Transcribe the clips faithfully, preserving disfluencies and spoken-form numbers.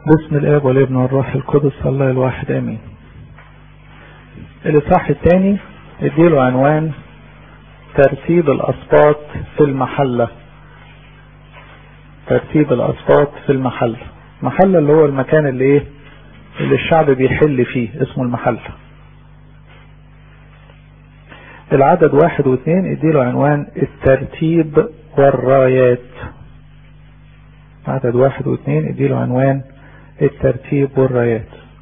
باسم الاب والابن والروح القدس الله الواحد امين. الاصحاح الثاني اديله عنوان ترتيب الاسباط في المحله. ترتيب الاسباط في المحله. محله اللي هو المكان اللي ايه اللي الشعب بيحل فيه اسمه المحله. العدد واحد واثنين اديله عنوان الترتيب والرايات. عدد واحد واثنين اديله عنوان الترتيب والرايات.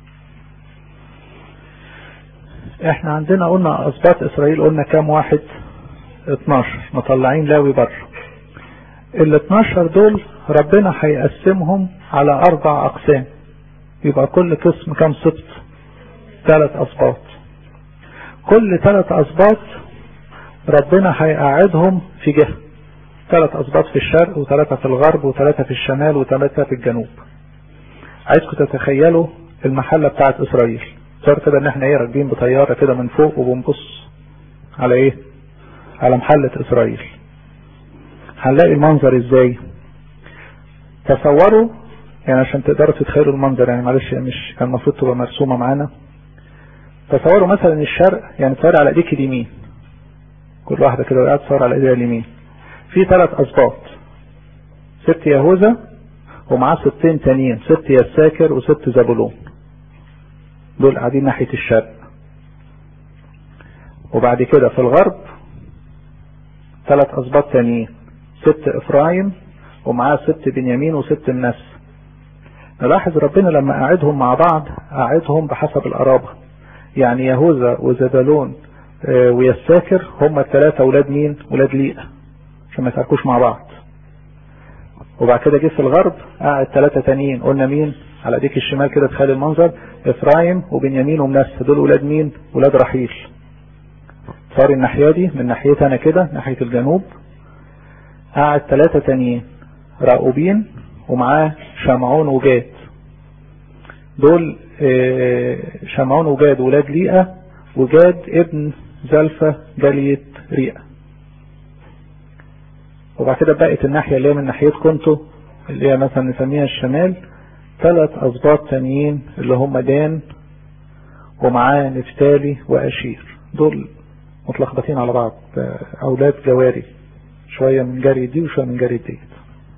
احنا عندنا قلنا اسباط اسرائيل، قلنا كام واحد؟ اتناشر مطلعين لاوي بره. ال اتناشر دول ربنا هيقسمهم على اربع اقسام، يبقى كل قسم كام سبط؟ ثلاث اسباط. كل ثلاث اسباط ربنا هيقعدهم في جهة، ثلاث اسباط في الشرق وثلاثة في الغرب وثلاثة في الشمال وثلاثة في الجنوب. عايزكم تتخيلوا المحلة بتاعت اسرائيل. صار كده ان احنا ايه راكبين بطيارة كده من فوق وبنبص على ايه؟ على محلة اسرائيل. هنلاقي المنظر ازاي؟ تصوروا يعني عشان تقدروا تتخيلوا المنظر، يعني معلش مش كان المفروض تبقى مرسومة معانا. تصوروا مثلا الشرق، يعني تصور على ايديك اليمين، كل واحدة كده وقاعد تصور على ايديها اليمين. في ثلاث اسباط، ست يهوذا ومعاه ستين تانيين، ست يساكر وست زبولون، دول قاعدين ناحية الشرق. وبعد كده في الغرب ثلاث اسباط تانيين، ست افرايم ومعاه ست بنيامين وست منسى. نلاحظ ربنا لما قاعدهم مع بعض قاعدهم بحسب القرابة، يعني يهوذا وزبولون ويساكر هم الثلاثة ولاد مين؟ ولاد ليئة، عشان ما يتركوش مع بعض. وبعد كده جه في الغرب قاعد ثلاثة تانيين، قلنا مين؟ على ايديك الشمال كده تخيل المنظر، افرايم وبنيامين ومنسى، دول ولاد مين؟ ولاد رحيل. صار الناحية دي من ناحيتها انا كده ناحية الجنوب قاعد ثلاثة تانيين، راؤوبين ومعاه شمعون وجاد، دول شمعون وجاد ولاد ليئة، وجاد ابن زلفة جالية ريئة. وبعد كده بقت الناحية اللي هي من ناحية كنتو اللي هي مثلا نسميها الشمال، ثلاث اسباط تانيين اللي هم دان ومعاه نفتالي واشير، دول متلخبطين على بعض، اولاد جواري، شوية من جاري دي وشوية من جاري دي.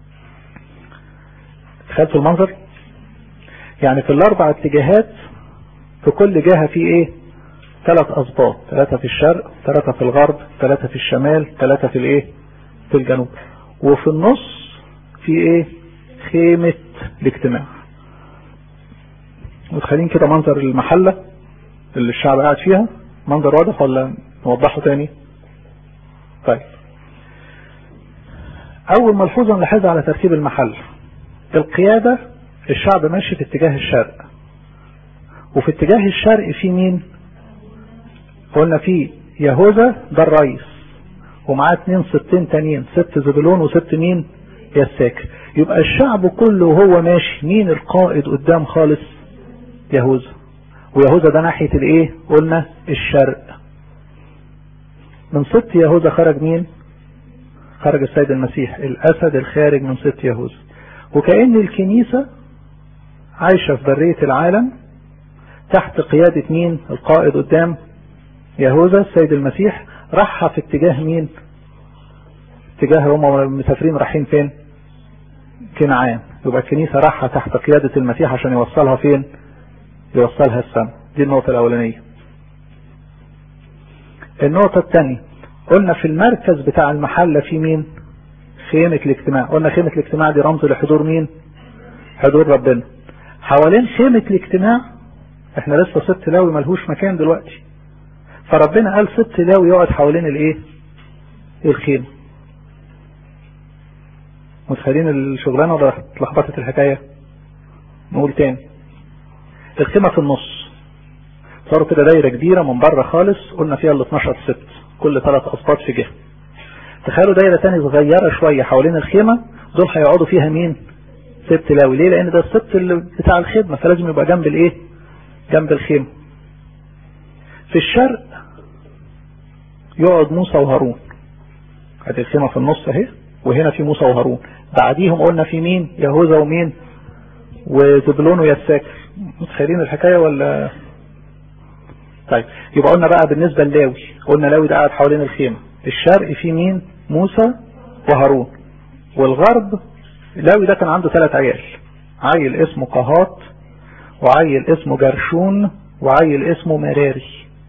تخيلتوا المنظر؟ يعني في الاربع اتجاهات في كل جهة في ايه؟ ثلاث اسباط، ثلاثة في الشرق، ثلاثة في الغرب، ثلاثة في الشمال، ثلاثة في الايه؟ في الجنوب. وفي النص في ايه؟ خيمة الاجتماع. متخيلين كده منظر المحلة اللي الشعب قاعد فيها؟ منظر واضح ولا نوضحه تاني؟ طيب، اول ملحوظة نلاحظها على ترتيب المحل، القيادة الشعب ماشي في اتجاه الشرق، وفي اتجاه الشرق في مين؟ قلنا في يهوذا ده الرئيس ومعاه اتنين ستين تانيين، ست زبولون وست مين؟ يساكر. يبقى الشعب كله وهو ماشي مين القائد قدام خالص؟ يهوذا. ويهوذا ده ناحية الايه؟ قلنا الشرق. من ست يهوذا خرج مين؟ خرج السيد المسيح، الاسد الخارج من ست يهوذا. وكأن الكنيسة عايشة في برية العالم تحت قيادة مين؟ القائد قدام يهوذا السيد المسيح. راحها في اتجاه مين؟ اتجاه هم مسافرين رايحين فين؟ كنعان. يبقى الكنيسة راحها تحت قيادة المسيح عشان يوصلها فين؟ يوصلها السماء. دي النقطة الأولانية. النقطة الثانية قلنا في المركز بتاع المحلة في مين؟ خيمة الاجتماع. قلنا خيمة الاجتماع دي رمز لحضور مين؟ حضور ربنا. حوالين خيمة الاجتماع احنا لسه ست لاوي ملهوش مكان دلوقتي، فربنا قال ست لاوي يقعد حوالين الايه؟ الخيمة. متخيلين الشغلانة ولا اتلخبطت الحكاية؟ نقول تاني، الخيمة في النص، صاروا كده دايرة كبيرة من بره خالص، قلنا فيها ال اتناشر ست، كل ثلاث اسباط في جهة. تخيلوا دايرة تاني صغيرة شوية حوالين الخيمة، دول هيقعدوا فيها مين؟ ست لاوي. ليه؟ لان ده الست اللي بتاع الخدمة، فلازم يبقى جنب الايه؟ جنب الخيمة. في الشرق يقعد موسى وهارون، ادي الخيمة في النص اهي، وهنا في موسى وهارون. بعديهم قلنا في مين؟ يهوذا ومين؟ وزبلون ويساكر. متخيلين الحكاية ولا؟ طيب يبقى قلنا بقى بالنسبة للاوي، قلنا لاوي ده قاعد حوالين الخيمة. الشرق في مين؟ موسى وهارون. والغرب لاوي ده كان عنده ثلاث عيال، عيل اسمه قهات، وعيل اسمه جرشون، وعيل اسمه مراري.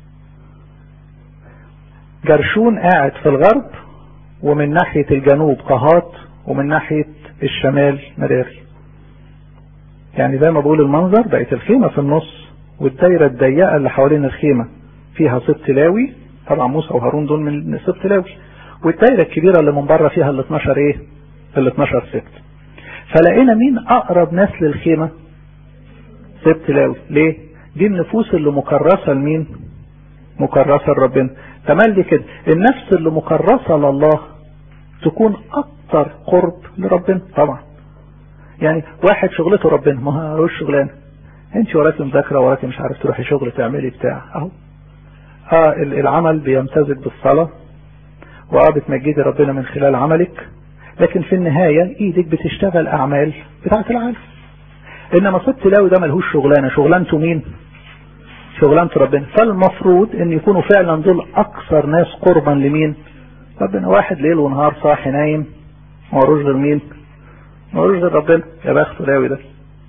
جرشون قاعد في الغرب، ومن ناحية الجنوب قهات، ومن ناحية الشمال مراري. يعني زي ما بقول المنظر، بقت الخيمة في النص، والدايرة الضيقة اللي حوالين الخيمة فيها سبط لاوي، طبعا موسى وهارون دول من سبط لاوي، والدايرة الكبيرة اللي من بره فيها ال اتناشر ايه؟ ال اتناشر سبط. فلقينا مين اقرب ناس للخيمة؟ سبط لاوي. ليه؟ دي النفوس اللي مكرسة لمين؟ مكرسة لربنا. تملي كده النفس اللي مكرسة لله تكون اكتر قرب لربنا. طبعا يعني واحد شغلته ربنا، ما هوش شغلانه، انت وراكي مذاكره، وراكي مش عارف تروحي شغل تعملي بتاع اهو. اه العمل بيمتزج بالصلاه، واه بتمجدي ربنا من خلال عملك، لكن في النهايه ايدك بتشتغل اعمال بتاعه العالم. انما سبط لاوي ده ملهوش شغلانه، شغلانته مين؟ شغلانته ربنا. فالمفروض ان يكونوا فعلا دول اكثر ناس قربا لمين؟ ربنا. واحد ليل ونهار صاحي نايم، ما وروش غير مين؟ ما وروش غير ربنا. يا بخته لاوي ده.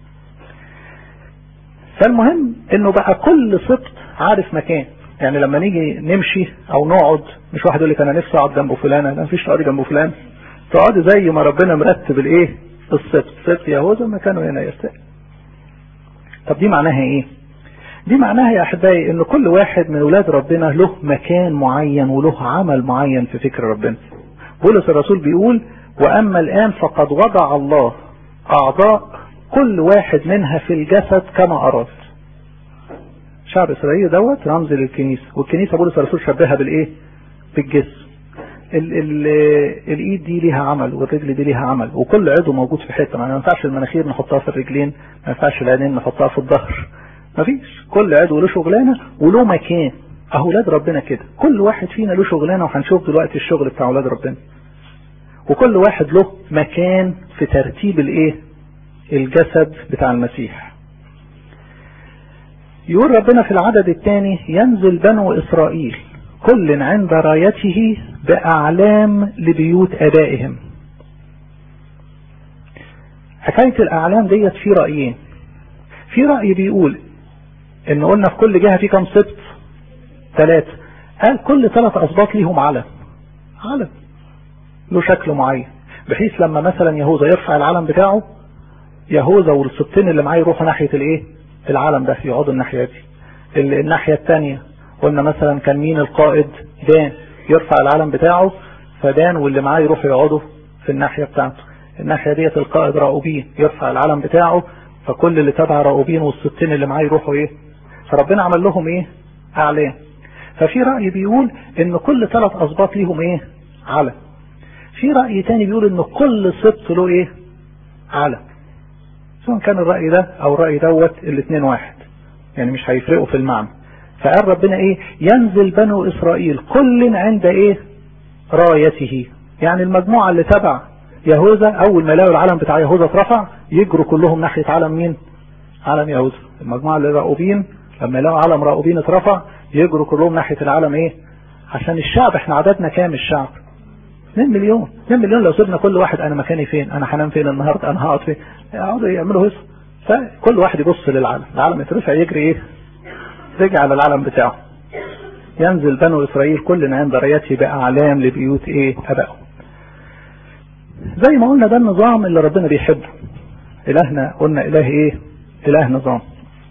فالمهم انه بقى كل سبط عارف مكان. يعني لما نيجي نمشي او نقعد، مش واحد يقول لك انا نفسي اقعد جنب فلان، لا مفيش تقعدي جنب فلان، تقعدي زي ما ربنا مرتب الايه؟ السبط. سبط يهوذا مكانه هنا يستاهل. طب دي معناها ايه؟ دي معناها يا احبائي ان كل واحد من اولاد ربنا له مكان معين وله عمل معين في فكر ربنا. بولس الرسول بيقول: واما الان فقد وضع الله اعضاء كل واحد منها في الجسد كما اراد. شعب اسرائيل دوت رمز للكنيسه، والكنيسه بولس الرسول شبهها بالايه؟ بالجسم. ال ال الايد دي ليها عمل، والرجل دي ليها عمل، وكل عضو موجود في حته. ما ينفعش المناخير نحطها في الرجلين، ما ينفعش العينين نحطها في الظهر، ما فيش. كل عضو له شغلانه وله مكان. اولاد ربنا كده، كل واحد فينا له شغلانه، وهنشوف دلوقتي الشغل بتاع اولاد ربنا. وكل واحد له مكان في ترتيب الايه؟ الجسد بتاع المسيح. يقول ربنا في العدد الثاني: ينزل بنو إسرائيل كل عند رايته بأعلام لبيوت آبائهم. حكاية الأعلام ديت في رأيين. في رأي بيقول إن قلنا في كل جهة في كم سبط؟ ثلاثة. قال كل ثلاث أسباط ليهم علم، علم له شكل معين، بحيث لما مثلا يهوذا يرفع العلم بتاعه، يهوذا والسبطين اللي معاه يروحوا ناحية الايه؟ العلم ده، يقعدوا الناحية دي. الناحية الثانية قلنا مثلا كان مين القائد؟ دان، يرفع العلم بتاعه، فدان واللي معاه يروحوا يقعدوا في الناحية بتاعته. الناحية ديت القائد راؤوبين، يرفع العلم بتاعه، فكل اللي تبع راؤوبين والسبطين اللي معاه يروحوا ايه؟ فربنا عمل لهم ايه؟ اعلام. ففي رأي بيقول ان كل ثلاث اسباط ليهم ايه؟ علم. في رأي تاني بيقول ان كل سبط له ايه؟ علم. سواء كان الرأي ده او الرأي دوت، الاثنين واحد، يعني مش هيفرقوا في المعنى. فقال ربنا ايه؟ ينزل بنو اسرائيل كل عند ايه؟ رايته. يعني المجموعة اللي تبع يهوذا اول ما يلاقوا العلم بتاع يهوذا اترفع يجروا كلهم ناحية علم مين؟ علم يهوذا. المجموعة اللي راؤوبين لما يلاقوا علم راؤوبين اترفع يجروا كلهم ناحية العلم ايه؟ عشان الشعب، احنا عددنا كام الشعب؟ اتنين مليون. اتنين مليون لو سيبنا كل واحد انا مكاني فين، انا هنام فين النهارده، انا هقعد فين، يقعدوا يعملوا هيصه. فكل واحد يبص للعلم، العلم يترفع يجري ايه؟ رجع على العلم بتاعه. ينزل بنو اسرائيل كل عند رايته باعلام لبيوت ايه؟ ابائهم. زي ما قلنا ده النظام اللي ربنا بيحبه. الهنا قلنا اله ايه؟ اله نظام.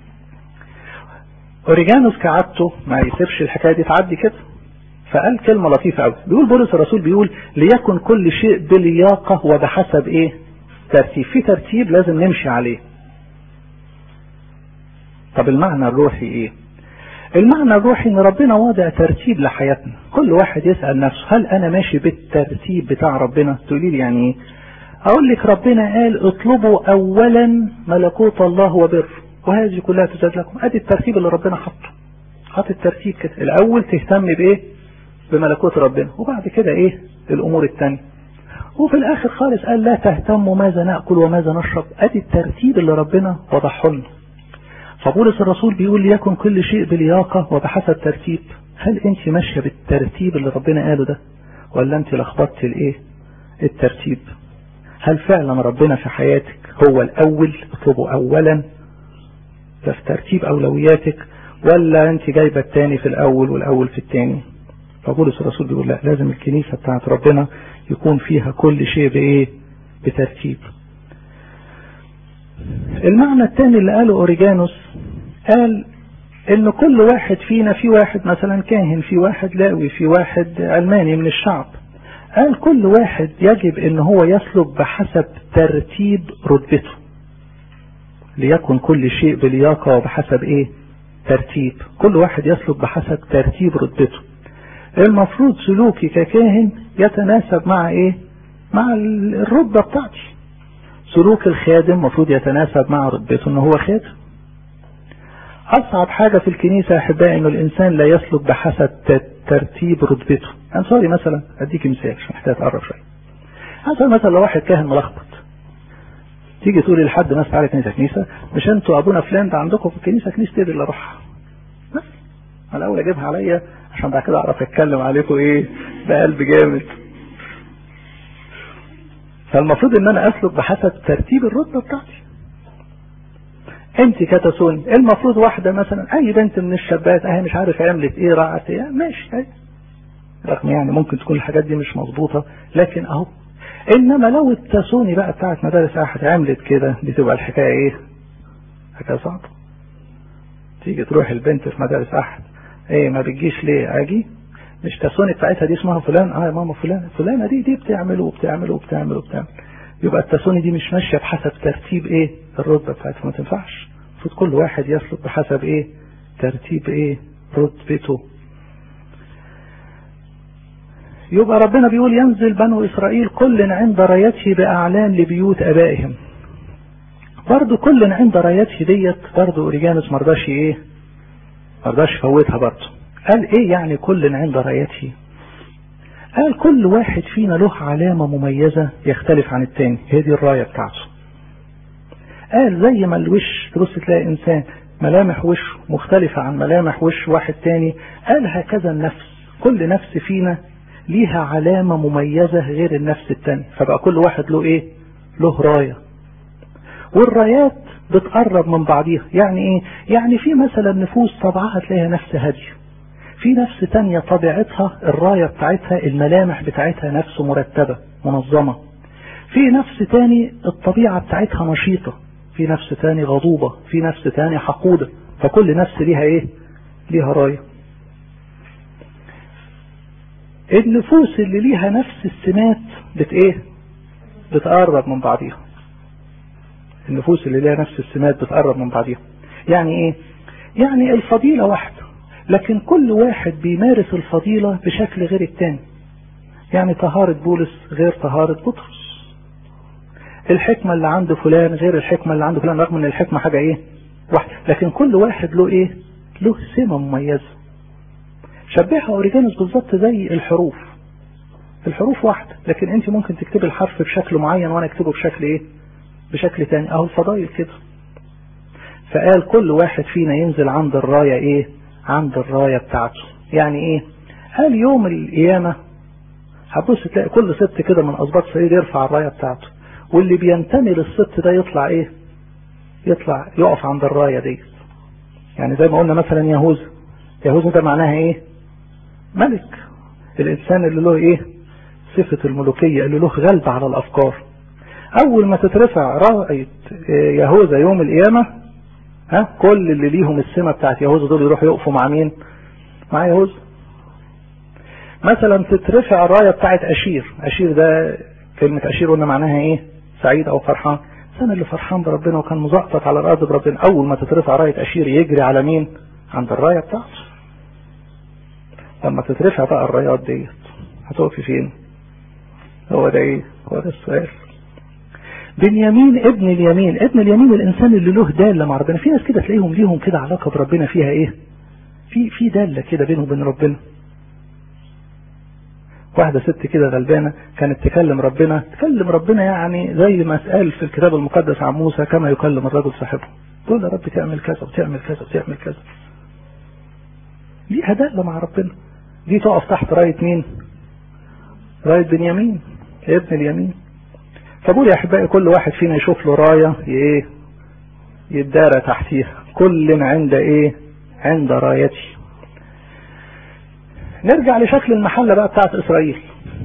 اوريجانوس كعادته ما يسيبش الحكايه دي تعدي كده، فقال كلمة لطيفة قوي. بيقول بولس الرسول بيقول: ليكن كل شيء بلياقة وبحسب ايه؟ ترتيب. في ترتيب لازم نمشي عليه. طب المعنى الروحي ايه؟ المعنى الروحي ان ربنا واضع ترتيب لحياتنا. كل واحد يسأل نفسه: هل انا ماشي بالترتيب بتاع ربنا؟ تقولي لي يعني ايه؟ اقول لك ربنا قال: اطلبوا اولا ملكوت الله وبر وهذه كلها تزاد لكم. ادي الترتيب اللي ربنا حطه. حط الترتيب كده، الاول تهتم بايه؟ بملكوت ربنا، وبعد كده ايه؟ الامور التانية. وفي الاخر خالص قال لا تهتموا ماذا نأكل وماذا نشرب. ادي الترتيب اللي ربنا وضحه لنا. فبولس الرسول بيقول ليكن كل شيء بلياقة وبحسب ترتيب. هل انت ماشية بالترتيب اللي ربنا قاله ده ولا انت لخبطت الايه الترتيب؟ هل فعلا ربنا في حياتك هو الاول اطلبه اولا ده في ترتيب اولوياتك، ولا انت جايبه الثاني في الاول والاول في الثاني؟ فبولس الرسول بيقول لا، لازم الكنيسة بتاعت ربنا يكون فيها كل شيء بايه بترتيب. المعنى الثاني اللي قاله اوريجانوس قال ان كل واحد فينا، في واحد مثلا كاهن، في واحد لاوي، في واحد علماني من الشعب، قال كل واحد يجب ان هو يسلك بحسب ترتيب رتبته. ليكن كل شيء بلياقة وبحسب ايه ترتيب. كل واحد يسلك بحسب ترتيب رتبته. المفروض سلوكي ككاهن يتناسب مع ايه مع الرتبة بتاعتي. سلوك الخادم مفروض يتناسب مع رتبته ان هو خادم. اصعب حاجة في الكنيسة يا احبائي انه الانسان لا يسلك بحسب ترتيب رتبته. انا سوري مثلا اديك مثال عشان محتاج اتقرب شويه. مثلا مثلا لو واحد كاهن ملخبط، تيجي تقولي لحد ناس تعالى كنيسه كنيسه، مش انتوا ابونا فلان ده عندكم في الكنيسه كنيسه ايه اللي اروحها؟ بس انا الاول اجيبها عليا عشان بعد كده اعرف اتكلم عليكم ايه بقلب جامد. فالمفروض ان انا اسلك بحسب ترتيب الرتبه بتاعتي. انت كتسوني المفروض واحده مثلا اي بنت من الشابات اهي مش عارف عملت ايه راحت ايه ماشي اهي، رغم يعني ممكن تكون الحاجات دي مش مظبوطه لكن اهو. انما لو التسوني بقى بتاعت مدارس احد عملت كده دي تبقى الحكايه ايه؟ حكايه صعبه. تيجي تروح البنت في مدارس احد ايه ما بتجيش ليه؟ اجي مش تسوني بتاعتها دي اسمها فلان، اه يا ماما فلان فلانه دي دي بتعمل وبتعمل وبتعمل وبتعمل. يبقى التسوني دي مش ماشيه بحسب ترتيب ايه الرتبه بتاعتها، ما تنفعش. المفروض كل واحد يسلك بحسب ايه ترتيب ايه رتبته. يبقى ربنا بيقول ينزل بنو إسرائيل كل عند رايته بأعلان لبيوت أبائهم. برضو كل عند رايته ديت برضو أوريجانوس مرضاش ايه مرضاش فوتها. برضو قال ايه يعني كل عند رايته؟ قال كل واحد فينا له علامة مميزة يختلف عن التاني، هي دي الراية بتاعته. قال زي ما الوش تبص تلاقي انسان ملامح وشه مختلفة عن ملامح وش واحد تاني، قال هكذا النفس، كل نفس فينا ليها علامة مميزة غير النفس التاني. فبقى كل واحد له ايه له راية، والرايات بتقرب من بعضيها. يعني ايه؟ يعني في مثلا نفوس طبعها تلاقيها نفس هادية، في نفس تانية طبيعتها الراية بتاعتها الملامح بتاعتها نفس مرتبة منظمة، في نفس تاني الطبيعة بتاعتها نشيطة، في نفس تاني غضوبة، في نفس تاني حقودة. فكل نفس ليها ايه ليها راية. النفوس اللي ليها نفس السمات بت ايه بتقرب من بعضيها. النفوس اللي ليها نفس السمات بتقرب من بعضيها. يعني ايه؟ يعني الفضيلة واحدة لكن كل واحد بيمارس الفضيلة بشكل غير التاني. يعني طهارة بولس غير طهارة بطرس، الحكمة اللي عند فلان غير الحكمة اللي عند فلان، رغم ان الحكمة حاجة ايه واحدة لكن كل واحد له ايه له سمة مميزة. شبهها اوريجانوس بالظبط زي الحروف. الحروف واحدة لكن انت ممكن تكتب الحرف بشكل معين وانا اكتبه بشكل ايه بشكل تاني. اهو الفضائل كده. فقال كل واحد فينا ينزل عند الراية ايه عند الراية بتاعته. يعني ايه؟ قال يوم القيامة هتبص تلاقي كل ست كده من اسباط اسرائيل يرفع الراية بتاعته، واللي بينتمي للست ده يطلع ايه يطلع يقف عند الراية دي. يعني زي ما قلنا مثلا يهوذا، يهوذا ده معناها ايه ملك، الانسان اللي له ايه صفة الملوكية، اللي له غلبة على الافكار. اول ما تترفع راية يهوذا يوم القيامة ها كل اللي ليهم السمة بتاعت يهوذا دول يروحوا يقفوا مع مين؟ مع يهوذا. مثلا تترفع الراية بتاعت اشير. اشير ده كلمة اشير قلنا معناها ايه سعيد او فرحان. الانسان اللي فرحان بربنا وكان مزقطط على الارض بربنا، اول ما تترفع راية اشير يجري على مين؟ عند الراية بتاعته. لما تترفع بقى الرايات ديت هتقفي فين؟ هو ده ايه هو ده السؤال. بنيامين ابن اليمين. ابن اليمين الانسان اللي له دالة مع ربنا. في ناس كده تلاقيهم ليهم كده علاقة بربنا فيها ايه في في دالة كده بينه وبين ربنا. واحدة ست كده غلبانة كانت تكلم ربنا تكلم ربنا يعني زي ما قال في الكتاب المقدس عن موسى كما يكلم الرجل صاحبه، تقول يا رب تعمل كذا وتعمل كذا وتعمل كذا. دي هداء مع ربنا. دي تقف تحت راية مين؟ راية بنيامين ابن اليمين. فبقول يا احبائي كل واحد فينا يشوف له راية ايه يتدارى تحتيها، كل عند ايه عند رايتي. نرجع لشكل المحلة بقى بتاعت اسرائيل.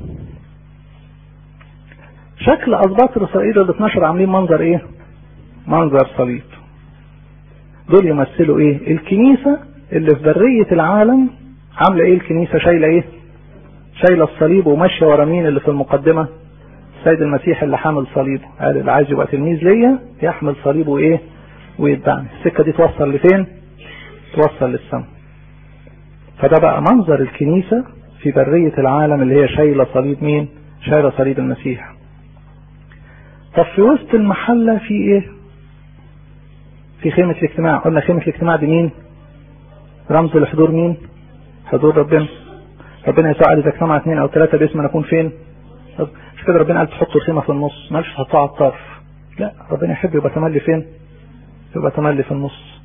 شكل اسباط اسرائيل ال اتناشر عاملين منظر ايه؟ منظر صليب. دول يمثلوا ايه؟ الكنيسة اللي في برية العالم عاملة ايه؟ الكنيسة شايلة ايه؟ شايلة الصليب وماشية ورا مين اللي في المقدمة؟ السيد المسيح اللي حامل صليبه. قال اللي عايز يبقى تلميذ ليا يحمل صليبه ايه؟ ويتبعني. السكة دي توصل لفين؟ توصل للسماء. فده بقى منظر الكنيسة في برية العالم اللي هي شايلة صليب مين؟ شايلة صليب المسيح. طب في وسط المحلة في ايه؟ في خيمة الاجتماع. قلنا خيمة الاجتماع دي مين؟ رمز لحضور مين؟ حضور ربنا. ربنا يسوع قال اذا اجتمع اثنين او ثلاثة باسم نكون فين؟ مش كده ربنا قال تحطوا الخيمة في النص، ما قالش تحطوها على الطرف. لا، ربنا يحب يبقى تملي فين؟ يبقى تملي في النص.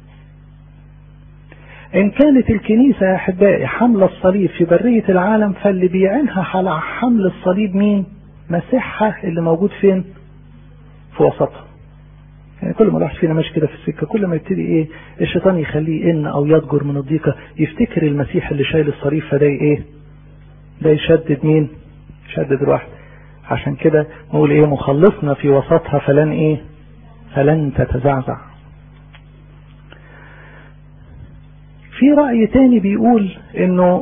ان كانت الكنيسة يا احبائي حمل الصليب في برية العالم، فاللي بيعينها على حمل الصليب مين؟ مسيحها اللي موجود فين؟ في وسطها. يعني كل ما الواحد فينا ماشي كده في السكة، كل ما يبتدي ايه الشيطان يخليه ان او يضجر من الضيقة، يفتكر المسيح اللي شايل الصليب، فده ايه؟ ده يشدد مين؟ يشدد الواحد. عشان كده نقول ايه؟ مخلصنا في وسطها فلن ايه؟ فلن تتزعزع. في رأي تاني بيقول انه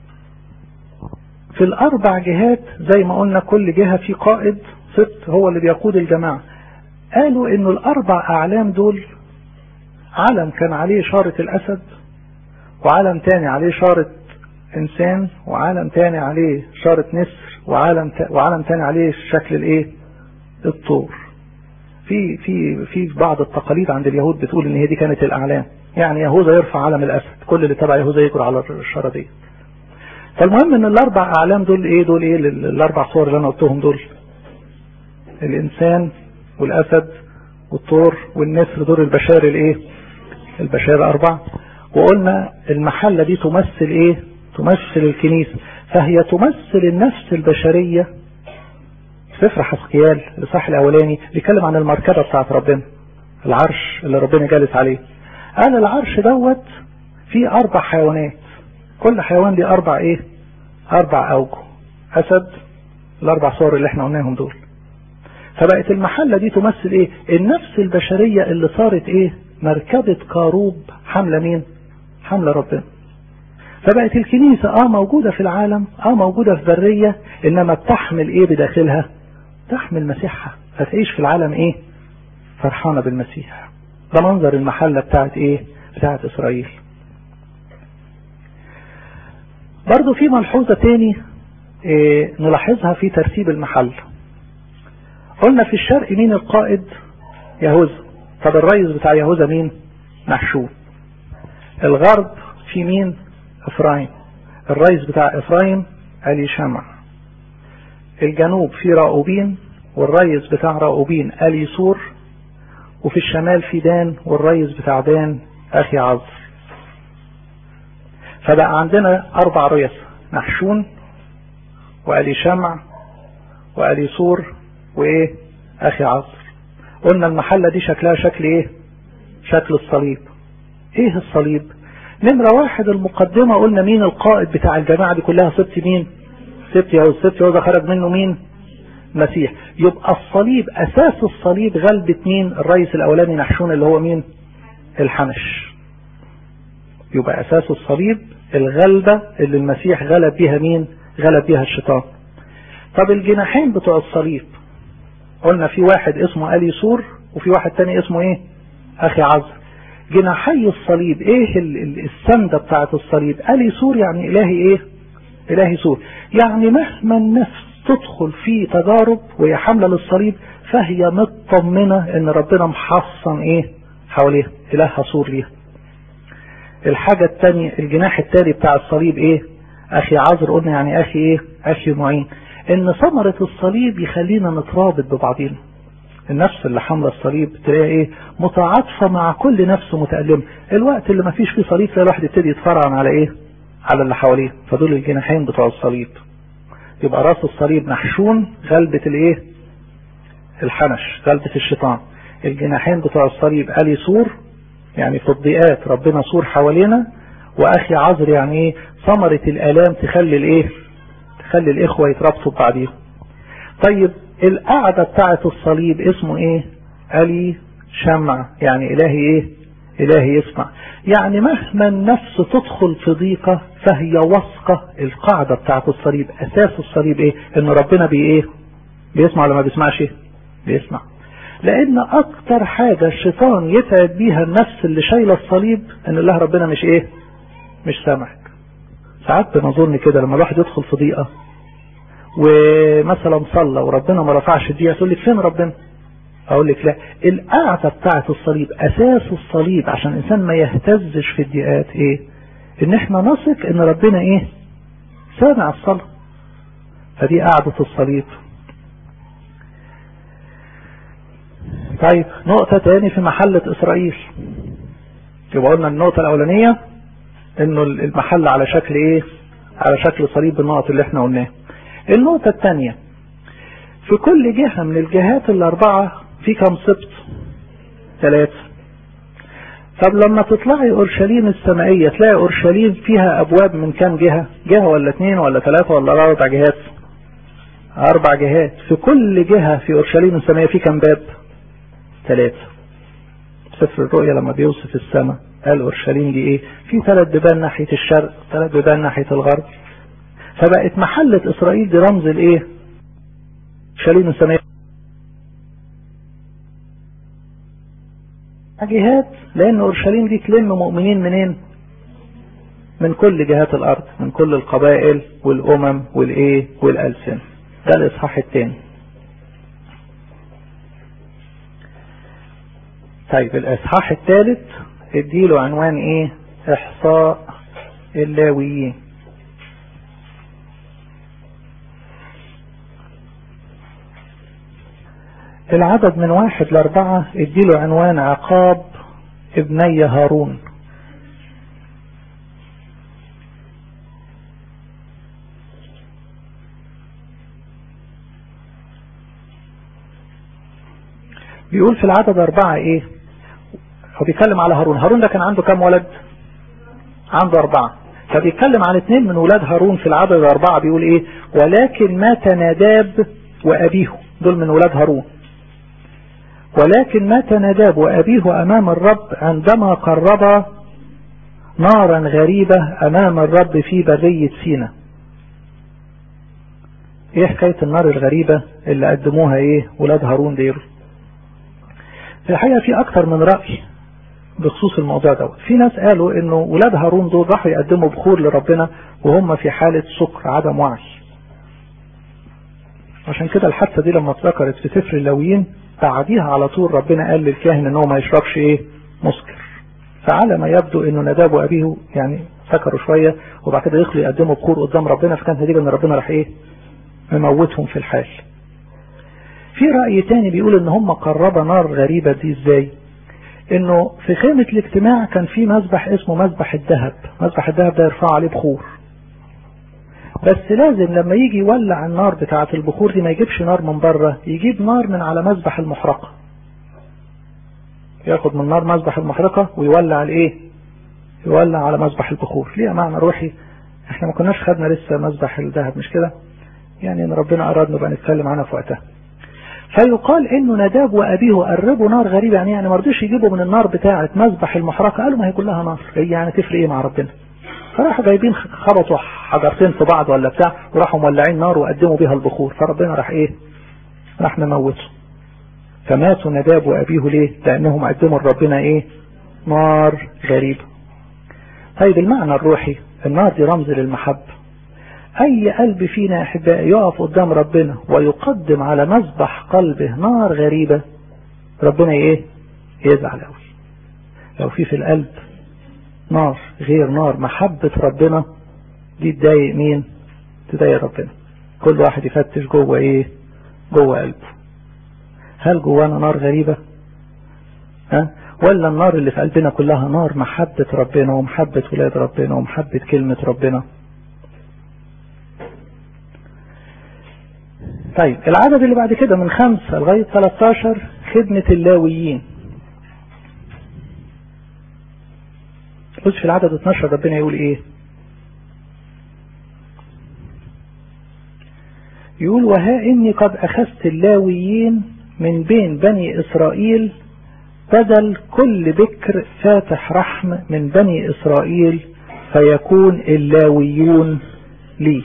في الاربع جهات زي ما قلنا كل جهة في قائد ست هو اللي بيقود الجماعة. قالوا انه الاربع اعلام دول علم كان عليه شارة الاسد، وعلم تاني عليه شارة انسان، وعلم تاني عليه شارة نسر، وعلم تا... وعلم تاني عليه شكل الايه؟ الطور. في في في بعض التقاليد عند اليهود بتقول ان هي دي كانت الاعلام، يعني يهوذا يرفع علم الاسد، كل اللي تبع يهوذا يجروا على الشارة دي. فالمهم ان الاربع اعلام دول ايه؟ دول ايه الاربع صور اللي انا قلتهم دول؟ الانسان والاسد والطور والنسر، دول البشائر الايه؟ البشائر اربعة. وقلنا المحلة دي تمثل ايه؟ تمثل الكنيسة، فهي تمثل النفس البشرية. سفر حسقيال الاصحاح الاولاني بيتكلم عن المركبة بتاعت ربنا، العرش اللي ربنا جالس عليه. قال العرش دوت فيه اربع حيوانات، كل حيوان ليه اربع ايه؟ اربع اوجه. اسد، الاربع صور اللي احنا قلناهم دول. فبقت المحلة دي تمثل ايه؟ النفس البشرية اللي صارت ايه؟ مركبة كاروب حملة مين؟ حملة ربنا. فبقت الكنيسة اه موجودة في العالم، اه موجودة في برية، انما بتحمل ايه بداخلها؟ تحمل مسيحها، فتعيش في العالم ايه؟ فرحانة بالمسيح. ده منظر المحلة بتاعت ايه؟ بتاعت اسرائيل. برضو في ملحوظة تاني إيه نلاحظها في ترتيب المحل. قلنا في الشرق مين القائد؟ يهوذا. طب الرئيس بتاع يهوذا مين؟ نحشون. الغرب في مين؟ افرايم. الرئيس بتاع افرايم اليشمع. الجنوب في راؤوبين، والرئيس بتاع راؤوبين اليسور. وفي الشمال في دان، والرئيس بتاع دان اخي عزر. فبقى عندنا اربع رؤساء، نحشون واليشمع واليسور وايه؟ اخي عزر. قلنا المحلة دي شكلها شكل ايه؟ شكل الصليب. ايه الصليب؟ نمرة واحد المقدمة، قلنا مين القائد بتاع الجماعة دي كلها؟ سبت مين؟ سبت يهوذا. سبت يهوذا خرج منه مين؟ مسيح. يبقى الصليب اساس الصليب غلبة مين؟ الرئيس الاولاني نحشون اللي هو مين؟ الحنش. يبقى اساس الصليب الغلبة اللي المسيح غلب بيها مين؟ غلب بيها الشيطان. طب الجناحين بتوع الصليب قلنا في واحد اسمه اليسور، وفي واحد تاني اسمه ايه؟ اخي عزر. جناحي الصليب ايه السندة بتاعت الصليب؟ اليسور يعني الهي ايه؟ الهي سور. يعني مهما النفس تدخل في تجارب وهي حاملة للصليب، فهي مطمنة ان ربنا محصن ايه حواليها، الهها سور ليها. الحاجة التانية الجناح التالي بتاع الصليب ايه؟ اخي عذر قلنا يعني اخي ايه؟ اخي معين. ان ثمرة الصليب يخلينا نترابط ببعضينا. النفس اللي حامله الصليب تلاقي ايه؟ متعاطفه مع كل نفس متألمه. الوقت اللي ما فيش فيه صليب تلاقي الواحد يبتدي يتفرعن على ايه؟ على اللي حواليه. فدول الجناحين بتوع الصليب. يبقى راس الصليب محشون غلبة الايه؟ الحنش، غلبة الشيطان. الجناحين بتوع الصليب قالي سور، يعني في الضيقات ربنا سور حوالينا. واخي عذر يعني ايه؟ ثمرة الالام تخلي الايه؟ تخلي الاخوة يتربطوا ببعضيهم. طيب القعدة بتاعة الصليب اسمه ايه؟ قالي شمع، يعني الهي ايه؟ الهي يسمع. يعني مهما النفس تدخل في ضيقة فهي واثقة. القاعدة بتاعة الصليب، اساس الصليب ايه؟ ان ربنا بي ايه؟ بيسمع ولا ما بيسمعش؟ بيسمع. لان اكتر حاجة الشيطان يتعب بيها النفس اللي شايلة الصليب ان الله ربنا مش ايه؟ مش سامعك. ساعات بنظن كده لما الواحد يدخل في ضيقة ومثلا صلى وربنا ما رفعش الدقيقة تقول لك فين ربنا؟ اقول لك لا، القعدة بتاعة الصليب، اساس الصليب عشان الانسان ما يهتزش في الضيقات ايه؟ ان احنا نثق ان ربنا ايه؟ سامع الصلاة. فدي قعدة الصليب. طيب نقطة تاني في محلة اسرائيل. يبقى قلنا النقطة الاولانية انه المحل على شكل ايه؟ على شكل صليب بالنقط اللي احنا قلناها. النقطة الثانية، في كل جهة من الجهات الاربعة في كم سبط؟ ثلاثة. طب لما تطلعي اورشليم السمائية تلاقي اورشليم فيها ابواب من كم جهة؟ جهة ولا اثنين ولا ثلاثة ولا اربع جهات؟ اربع جهات. في كل جهة في اورشليم السمائية في كم باب؟ ثلاثة. سفر الرؤيا لما بيوصف السماء قال اورشليم دي ايه؟ في ثلاث بيبان ناحية الشرق، ثلاث بيبان ناحية الغرب. فبقت محلة اسرائيل دي رمز الايه؟ اورشليم السمائية. جهات، لان اورشليم دي تلم مؤمنين منين؟ من كل جهات الارض، من كل القبائل والامم والايه والالسن. ده الاصحاح الثاني. طيب الاصحاح الثالث اديله عنوان ايه؟ احصاء اللاويين. العدد من واحد لاربعة اديله عنوان عقاب ابني هارون. بيقول في العدد اربعة ايه؟ هو بيتكلم على هارون. هارون ده كان عنده كم ولد؟ عنده اربعة. فبيتكلم عن اثنين من ولاد هارون في العدد اربعة. بيقول ايه؟ ولكن مات ناداب وابيه. دول من ولاد هارون. ولكن مات ناداب وابيه امام الرب عندما قربا نارا غريبة امام الرب في برية سينا. ايه حكاية النار الغريبة اللي قدموها ايه ولاد هارون دير؟ في الحقيقة في اكتر من رأي بخصوص الموضوع ده. في ناس قالوا انه ولاد هارون دول راحوا يقدموا بخور لربنا وهم في حالة سكر، عدم وعي. عشان كده الحادثة دي لما اتذكرت في سفر اللاويين بعديها على طول ربنا قال للكاهن انه ما يشربش ايه؟ مسكر. فعلى ما يبدو انه نداب وابيه يعني سكروا شوية وبعد كده يخلوا يقدموا بخور قدام ربنا، فكانت نتيجة ان ربنا راح ايه؟ مموتهم في الحال. في رأي تاني بيقول ان هم قربوا نار غريبة دي ازاي؟ انه في خيمة الاجتماع كان في مذبح اسمه مذبح الذهب. مذبح الذهب ده يرفع عليه بخور، بس لازم لما يجي يولع النار بتاعة البخور دي ما يجيبش نار من بره، يجيب نار من على مذبح المحرقة. ياخد من نار مذبح المحرقة ويولع الايه؟ يولع على مذبح البخور. ليه معنى روحي؟ احنا ما كناش خدنا لسه مذبح الذهب مش كده؟ يعني ان ربنا اراد نبقى نتكلم عنها في وقتها. فيقال انه نداب وابيه قربوا نار غريبة. يعني يعني ما رضوش يجيبوا من النار بتاعة مذبح المحرقة، قالوا ما هي كلها نار، يعني تفرق ايه مع ربنا؟ فراحوا جايبين خبطوا حجرتين في بعض ولا بتاع وراحوا مولعين نار وقدموا بيها البخور، فربنا راح ايه؟ راح مموته. فماتوا نداب وابيه ليه؟ لانهم قدموا لربنا ايه؟ نار غريبة. طيب المعنى الروحي، النار دي رمز للمحبة. اي قلب فينا احبائي يقف قدام ربنا ويقدم على مذبح قلبه نار غريبة، ربنا ايه؟ يزعل قوي. لو في في القلب نار غير نار محبة ربنا دي تضايق مين؟ تضايق ربنا. كل واحد يفتش جوه ايه؟ جوه قلبه. هل جوانا نار غريبة؟ ها؟ ولا النار اللي في قلبنا كلها نار محبة ربنا ومحبة ولاد ربنا ومحبة كلمة ربنا؟ طيب العدد اللي بعد كده من خمسة لغاية ثلاثة عشر خدمة اللاويين. بص في العدد اتناشر ربنا يقول ايه؟ يقول وها اني قد اخذت اللاويين من بين بني اسرائيل بدل كل بكر فاتح رحم من بني اسرائيل فيكون اللاويون لي.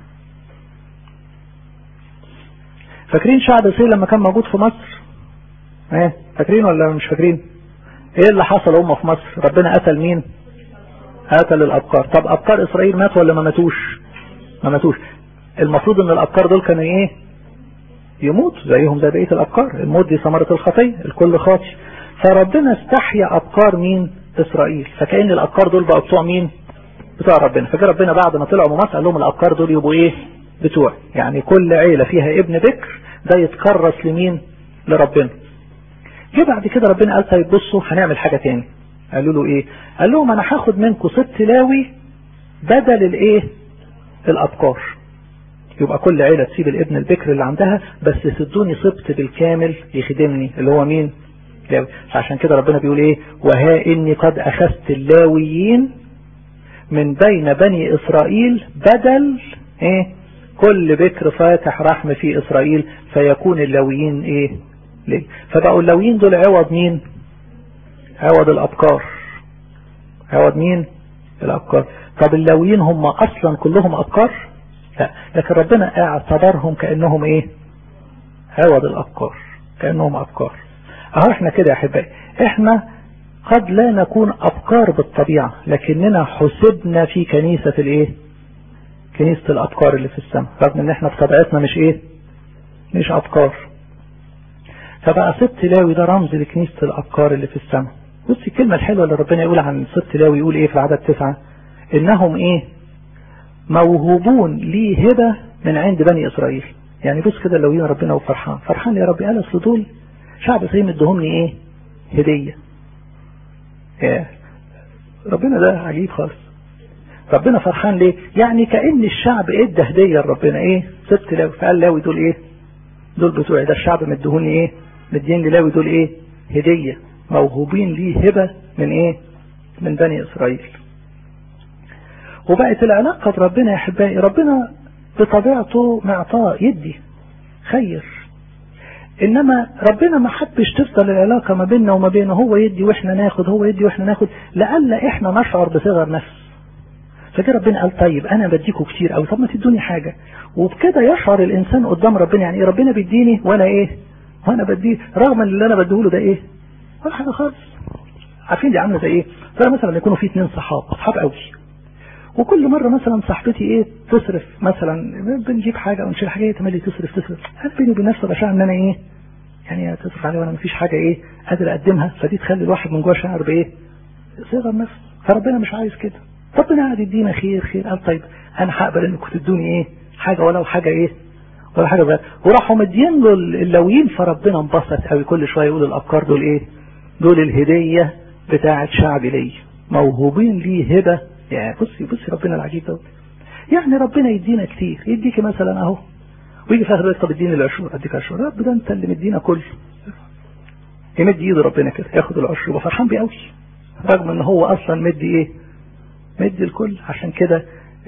فاكرين شعب إسرائيل لما كان موجود في مصر؟ ايه فاكرين ولا مش فاكرين؟ ايه اللي حصل هم في مصر؟ ربنا قتل مين؟ قتل الابكار. طب ابكار اسرائيل مات ولا ما ماتوش؟ ما ماتوش. المفروض ان الابكار دول كانوا ايه؟ يموت زيهم زي بقيه الابكار. الموت دي ثمره الخطيه، الكل خاطي. فربنا استحيا ابكار مين؟ اسرائيل. فكأن الابكار دول بقوا بتوع مين؟ بتوع ربنا. فكان ربنا بعد ما طلعوا من مصر قال لهم الابكار دول يبقوا ايه؟ بتوع. يعني كل عيله فيها ابن بكر ده يتكرس لمين؟ لربنا. جه بعد كده ربنا قال طيب بصوا هنعمل حاجه تاني. قالوا له ايه؟ قال لهم انا هاخد منكم ست لاوي بدل الايه؟ الابكار. يبقى كل عيله تسيب الابن البكر اللي عندها بس تدوني سبط بالكامل يخدمني اللي هو مين؟ لاوي. عشان كده ربنا بيقول ايه؟ وها اني قد اخذت اللاويين من بين بني اسرائيل بدل ايه؟ كل بكر فاتح رحم في اسرائيل فيكون اللاويين ايه؟ ليه؟ فبقوا اللاويين دول عوض مين؟ عوض الابكار. عوض مين؟ الابكار. طب اللاويين هم اصلا كلهم ابكار؟ لا، لكن ربنا اعتبرهم كانهم ايه؟ عوض الابكار، كانهم ابكار. اهو احنا كده يا احبائي، احنا قد لا نكون ابكار بالطبيعه لكننا حسبنا في كنيسه الايه؟ كنيسه الابكار اللي في السماء، رغم ان احنا بطبيعتنا مش ايه؟ مش ابكار. فبقى سبط لاوي ده رمز لكنيسه الابكار اللي في السماء. بصي الكلمه الحلوه اللي ربنا يقول عن سبط لاوي، يقول ايه في العدد تسعة؟ انهم ايه؟ موهوبون لي هبه من عند بني اسرائيل. يعني بص كده اللاويين ربنا وفرحان فرحان يا ربي، قال اصل دول شعب اسرائيل مدهمني ايه؟ هديه. إيه؟ ربنا ده عجيب خالص. ربنا فرحان ليه؟ يعني كأن الشعب ادى هديه لربنا ايه؟ سبط لاوي. فقال لاوي دول ايه؟ دول بتوعي، ده الشعب مدهوني ايه؟ مدين للاوي دول ايه؟ هديه. موهوبين لي هبه من ايه؟ من بني اسرائيل. وبقت العلاقه بربنا يا احبائي، ربنا بطبيعته معطاء يدي خير، انما ربنا ما حبش تفضل العلاقه ما بيننا وما بينه، هو يدي واحنا ناخد، هو يدي واحنا ناخد، لألا احنا نشعر بصغر نفس. فكده ربنا قال طيب انا بديكوا كتير قوي، طب ما تدوني حاجه. وبكده يشعر الانسان قدام ربنا يعني ايه؟ ربنا بيديني وانا ايه؟ وانا بديه، رغم ان اللي انا بديهوله ده ايه؟ ولا حاجه خالص. عارفين دي عامله زي ايه؟ زي مثلا لما يكونوا في اثنين صحاب صحاب قوي، وكل مره مثلا صاحبتي ايه تصرف، مثلا بنجيب حاجه او نشيل حاجه ايه تملي تصرف تصرف، انا بيني وبين نفسي بشعر ان انا ايه؟ يعني تصرف عليه وانا مفيش حاجه ايه قادر اقدمها، فدي تخلي الواحد من جوه شعر بايه؟ صغر نفس. فربنا مش عايز كده، ربنا قاعد يدينا خير خير. قال طيب انا هقبل انكم تدوني ايه؟ حاجه ولو حاجه ايه؟ ولا حاجه بقى. وراحوا مدين له اللاويين، فربنا انبسط قوي. كل شويه يقول الابكار دول ايه؟ دول الهديه بتاعه شعبي لي، موهوبين لي هبه. يعني بصي بصي ربنا العجيب ده، يعني ربنا يدينا كتير، يديكي مثلا اهو، ويجي في اخر الوقت طب اديني العشور، اديك عشور. رب ده انت اللي مدينا كله. يمد ايده ربنا كده ياخد العشر يبقى فرحان بيه قوي، رغم ان هو اصلا مدي ايه؟ مدي الكل. عشان كده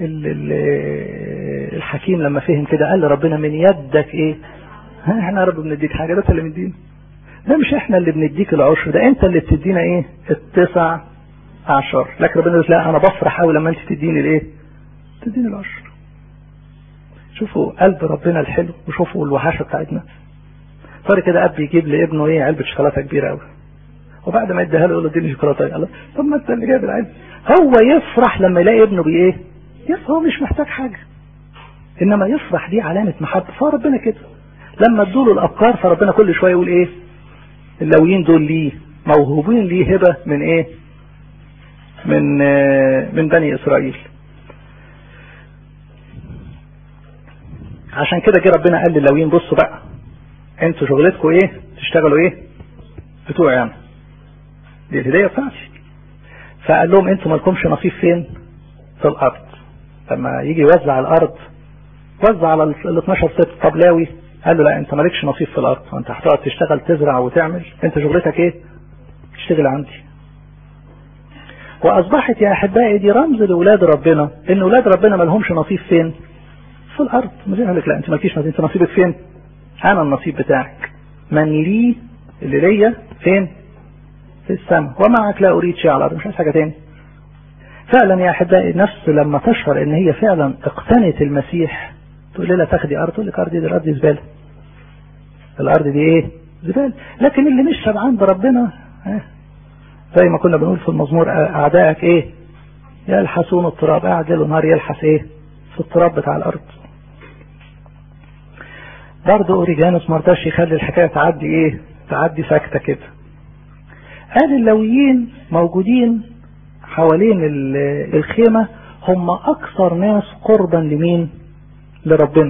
الحكيم لما فهم كده قال لربنا من يدك ايه؟ ها احنا يا رب بنديك حاجه، ده انت اللي مدينا، ده مش احنا اللي بنديك العشر، ده انت اللي بتدينا ايه؟ التسع عشر. لكن ربنا يقول لا انا بفرح قوي لما انت تديني الايه؟ تديني العشر. شوفوا قلب ربنا الحلو، وشوفوا الوحاشه بتاعتنا. صار كده اب يجيب لابنه ايه؟ علبه شوكولاته كبيره قوي، وبعد ما يديها له يقول له اديني شوكولاته. قال له طب ما انت اللي جايب العلبه. هو يفرح لما يلاقي ابنه بايه؟ يفرح، هو مش محتاج حاجه، انما يفرح. دي علامه محبه. فربنا كده لما ادوا له الابكار، فربنا كل شويه يقول ايه؟ اللاويين دول ليه موهوبين ليه هبه من ايه؟ من آه من بني اسرائيل. عشان كده جه ربنا قال لللاويين بصوا بقى انتوا شغلتكم ايه؟ تشتغلوا ايه؟ بتوع يعني دي الهدية بتاعتي. فقال لهم انتوا مالكمش نصيب فين؟ في الارض. لما يجي يوزع الارض وزع على ال اتناشر ست. طب لاوي قال له لا انت مالكش نصيب في الارض، وانت هتقعد تشتغل تزرع وتعمل، انت شغلتك ايه؟ تشتغل عندي. واصبحت يا احبائي دي رمز لاولاد ربنا، ان اولاد ربنا مالهمش نصيب فين؟ في الارض. مش قال لك لا انت مالكيش نصيب، انت نصيبك فين؟ انا النصيب بتاعك. من لي اللي ليا فين؟ في السماء. ومعك لا اريد شيء على الارض. مش عايز حاجه تاني. فعلا يا احبائي النفس لما تشعر ان هي فعلا اقتنت المسيح، تقول لها تاخدي ارض، تقول لك ارض دي الارض دي زباله. الارض دي ايه؟ زباله. لكن اللي مش شبعان بربنا اه زي ما كنا بنقول في المزمور اعدائك ايه؟ يلحسون التراب. قاعد ليل ونهار يلحس ايه؟ في التراب بتاع الارض. برضه اوريجانوس مرضاش يخلي الحكايه تعدي ايه؟ تعدي ساكته كده. قال اللاويين موجودين حوالين الخيمه هم اكثر ناس قربا لمين؟ لربنا.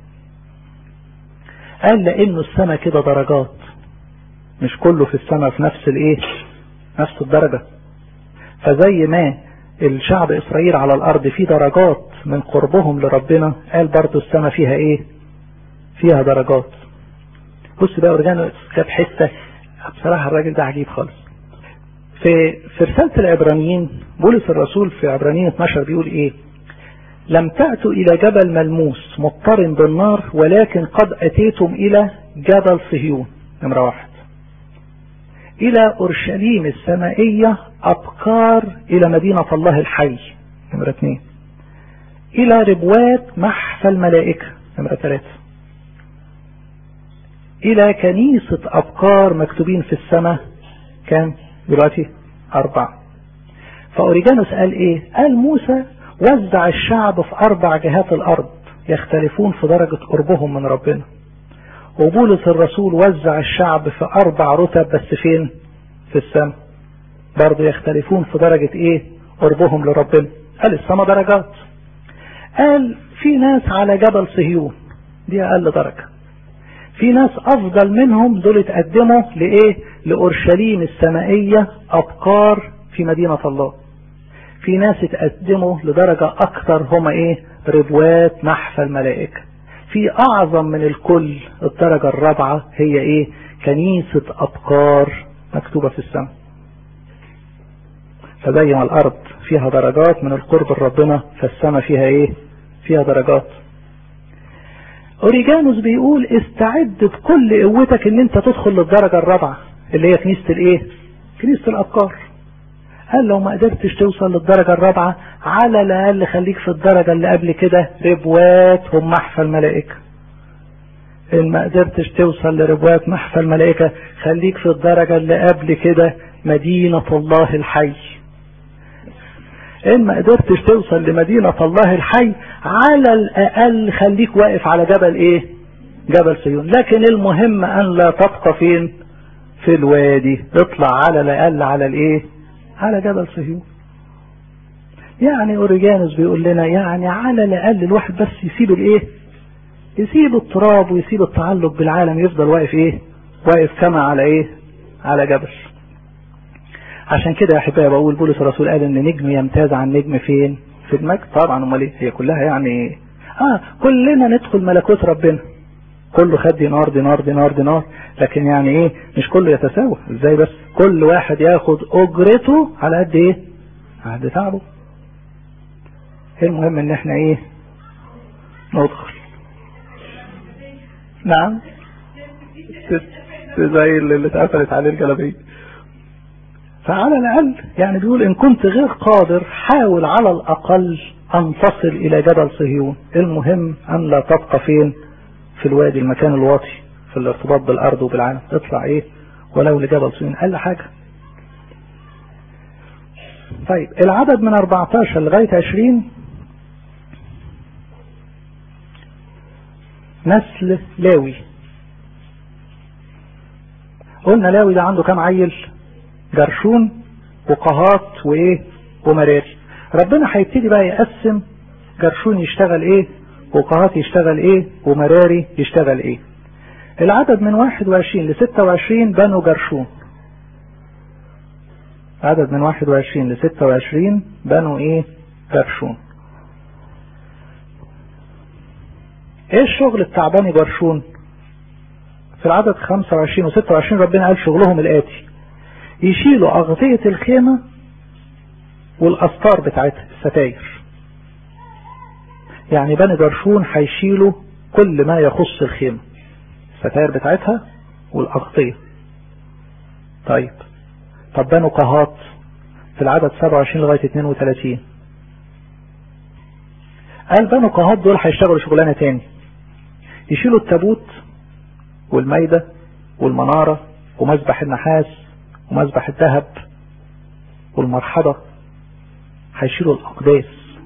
قال لانه السماء كده درجات، مش كله في السماء في نفس الايه؟ نفس الدرجه. فزي ما الشعب اسرائيل على الارض في درجات من قربهم لربنا، قال برضو السماء فيها ايه؟ فيها درجات. بص بقى اورجانوس جاب حته بصراحه الراجل ده عجيب خالص. في في رساله العبرانيين بولس الرسول في عبرانيين اتناشر بيقول ايه؟ لم تأتوا الى جبل ملموس مضطرم بالنار، ولكن قد اتيتم الى جبل صهيون. نمره واحد. الى اورشليم السمائيه ابكار، الى مدينه الله الحي. نمره اثنين. الى ربوات محفى الملائكه. نمره ثلاثه. الى كنيسة ابكار مكتوبين في السماء. كام دلوقتي؟ اربعة. فاوريجانوس قال ايه؟ قال موسى وزع الشعب في اربع جهات الارض يختلفون في درجة قربهم من ربنا. وبولس الرسول وزع الشعب في اربع رتب بس فين؟ في السماء. برضو يختلفون في درجة ايه؟ قربهم لربنا. قال السماء درجات. قال في ناس على جبل صهيون دي اقل درجة. في ناس افضل منهم دول اتقدموا لايه؟ لاورشليم السمائية ابكار في مدينة الله. في ناس اتقدموا لدرجة اكتر هم ايه؟ ربوات محفى الملائكة. في اعظم من الكل الدرجة الرابعة هي ايه؟ كنيسة ابكار مكتوبة في السماء. فزي ما الارض فيها درجات من القرب لربنا، فالسماء فيها ايه؟ فيها درجات. اوريجانوس بيقول استعد بكل قوتك ان انت تدخل للدرجة الرابعة اللي هي كنيسة الايه؟ كنيسة الابكار. قال لو ما قدرتش توصل للدرجة الرابعة على الاقل خليك في الدرجة اللي قبل كده، ربوات هم محفى الملائكة. ان ما قدرتش توصل لربوات محفى الملائكة خليك في الدرجة اللي قبل كده، مدينة الله الحي. ان ما قدرتش توصل لمدينة الله الحي على الاقل خليك واقف على جبل ايه؟ جبل صهيون. لكن المهم ان لا تبقى فين؟ في الوادي. اطلع على الاقل على الايه؟ على جبل صهيون. يعني اوريجانوس بيقول لنا يعني على الاقل الواحد بس يسيب الايه؟ يسيب التراب ويسيب التعلق بالعالم، يفضل واقف ايه؟ واقف كما على ايه؟ على جبل. عشان كده يا احبائي بقول بولس الرسول قال ان نجم يمتاز عن نجم فين؟ في المجد. طبعا امال ايه؟ هي كلها يعني اه كلنا ندخل ملكوت ربنا، كله خد دينار دينار دينار دينار، لكن يعني ايه؟ مش كله يتساوى. ازاي بس؟ كل واحد ياخد اجرته على قد ايه؟ على قد تعبه. المهم ان احنا ايه؟ ندخل. نعم زي اللي اتقفلت عليه الجلابيه. فعلى الأقل يعني بيقول إن كنت غير قادر حاول على الأقل أن تصل إلى جبل صهيون. المهم أن لا تبقى فين؟ في الوادي، المكان الواطي في الارتباط بالأرض وبالعالم. تطلع إيه؟ ولو لجبل صهيون أقل حاجة. طيب العدد من أربعتاشر لغاية عشرين نسل لاوي. قلنا لاوي ده عنده كام عيل؟ جرشون وقهات وايه؟ ومراري. ربنا هيبتدي بقى يقسم. جرشون يشتغل ايه؟ وقهات يشتغل ايه ومراري يشتغل ايه. العدد من واحد وعشرين لستة وعشرين بنو جرشون. عدد من واحد وعشرين لستة وعشرين بنو ايه جرشون. ايه الشغل بتاع بني جرشون؟ في العدد خمسة وعشرين وستة وعشرين ربنا قال شغلهم الآتي: يشيلوا أغطية الخيمة والأستار بتاعتها الستاير. يعني بني جرشون هيشيلوا كل ما يخص الخيمة، الستاير بتاعتها والأغطية. طيب طب بنو قهات في العدد سبعة وعشرين لغاية اثنين وثلاثين قال بنو قهات دول هيشتغلوا شغلانة تاني، يشيلوا التابوت والميدة والمنارة ومذبح النحاس ومذبح الذهب والمرحضة، هيشيلوا الأقداس.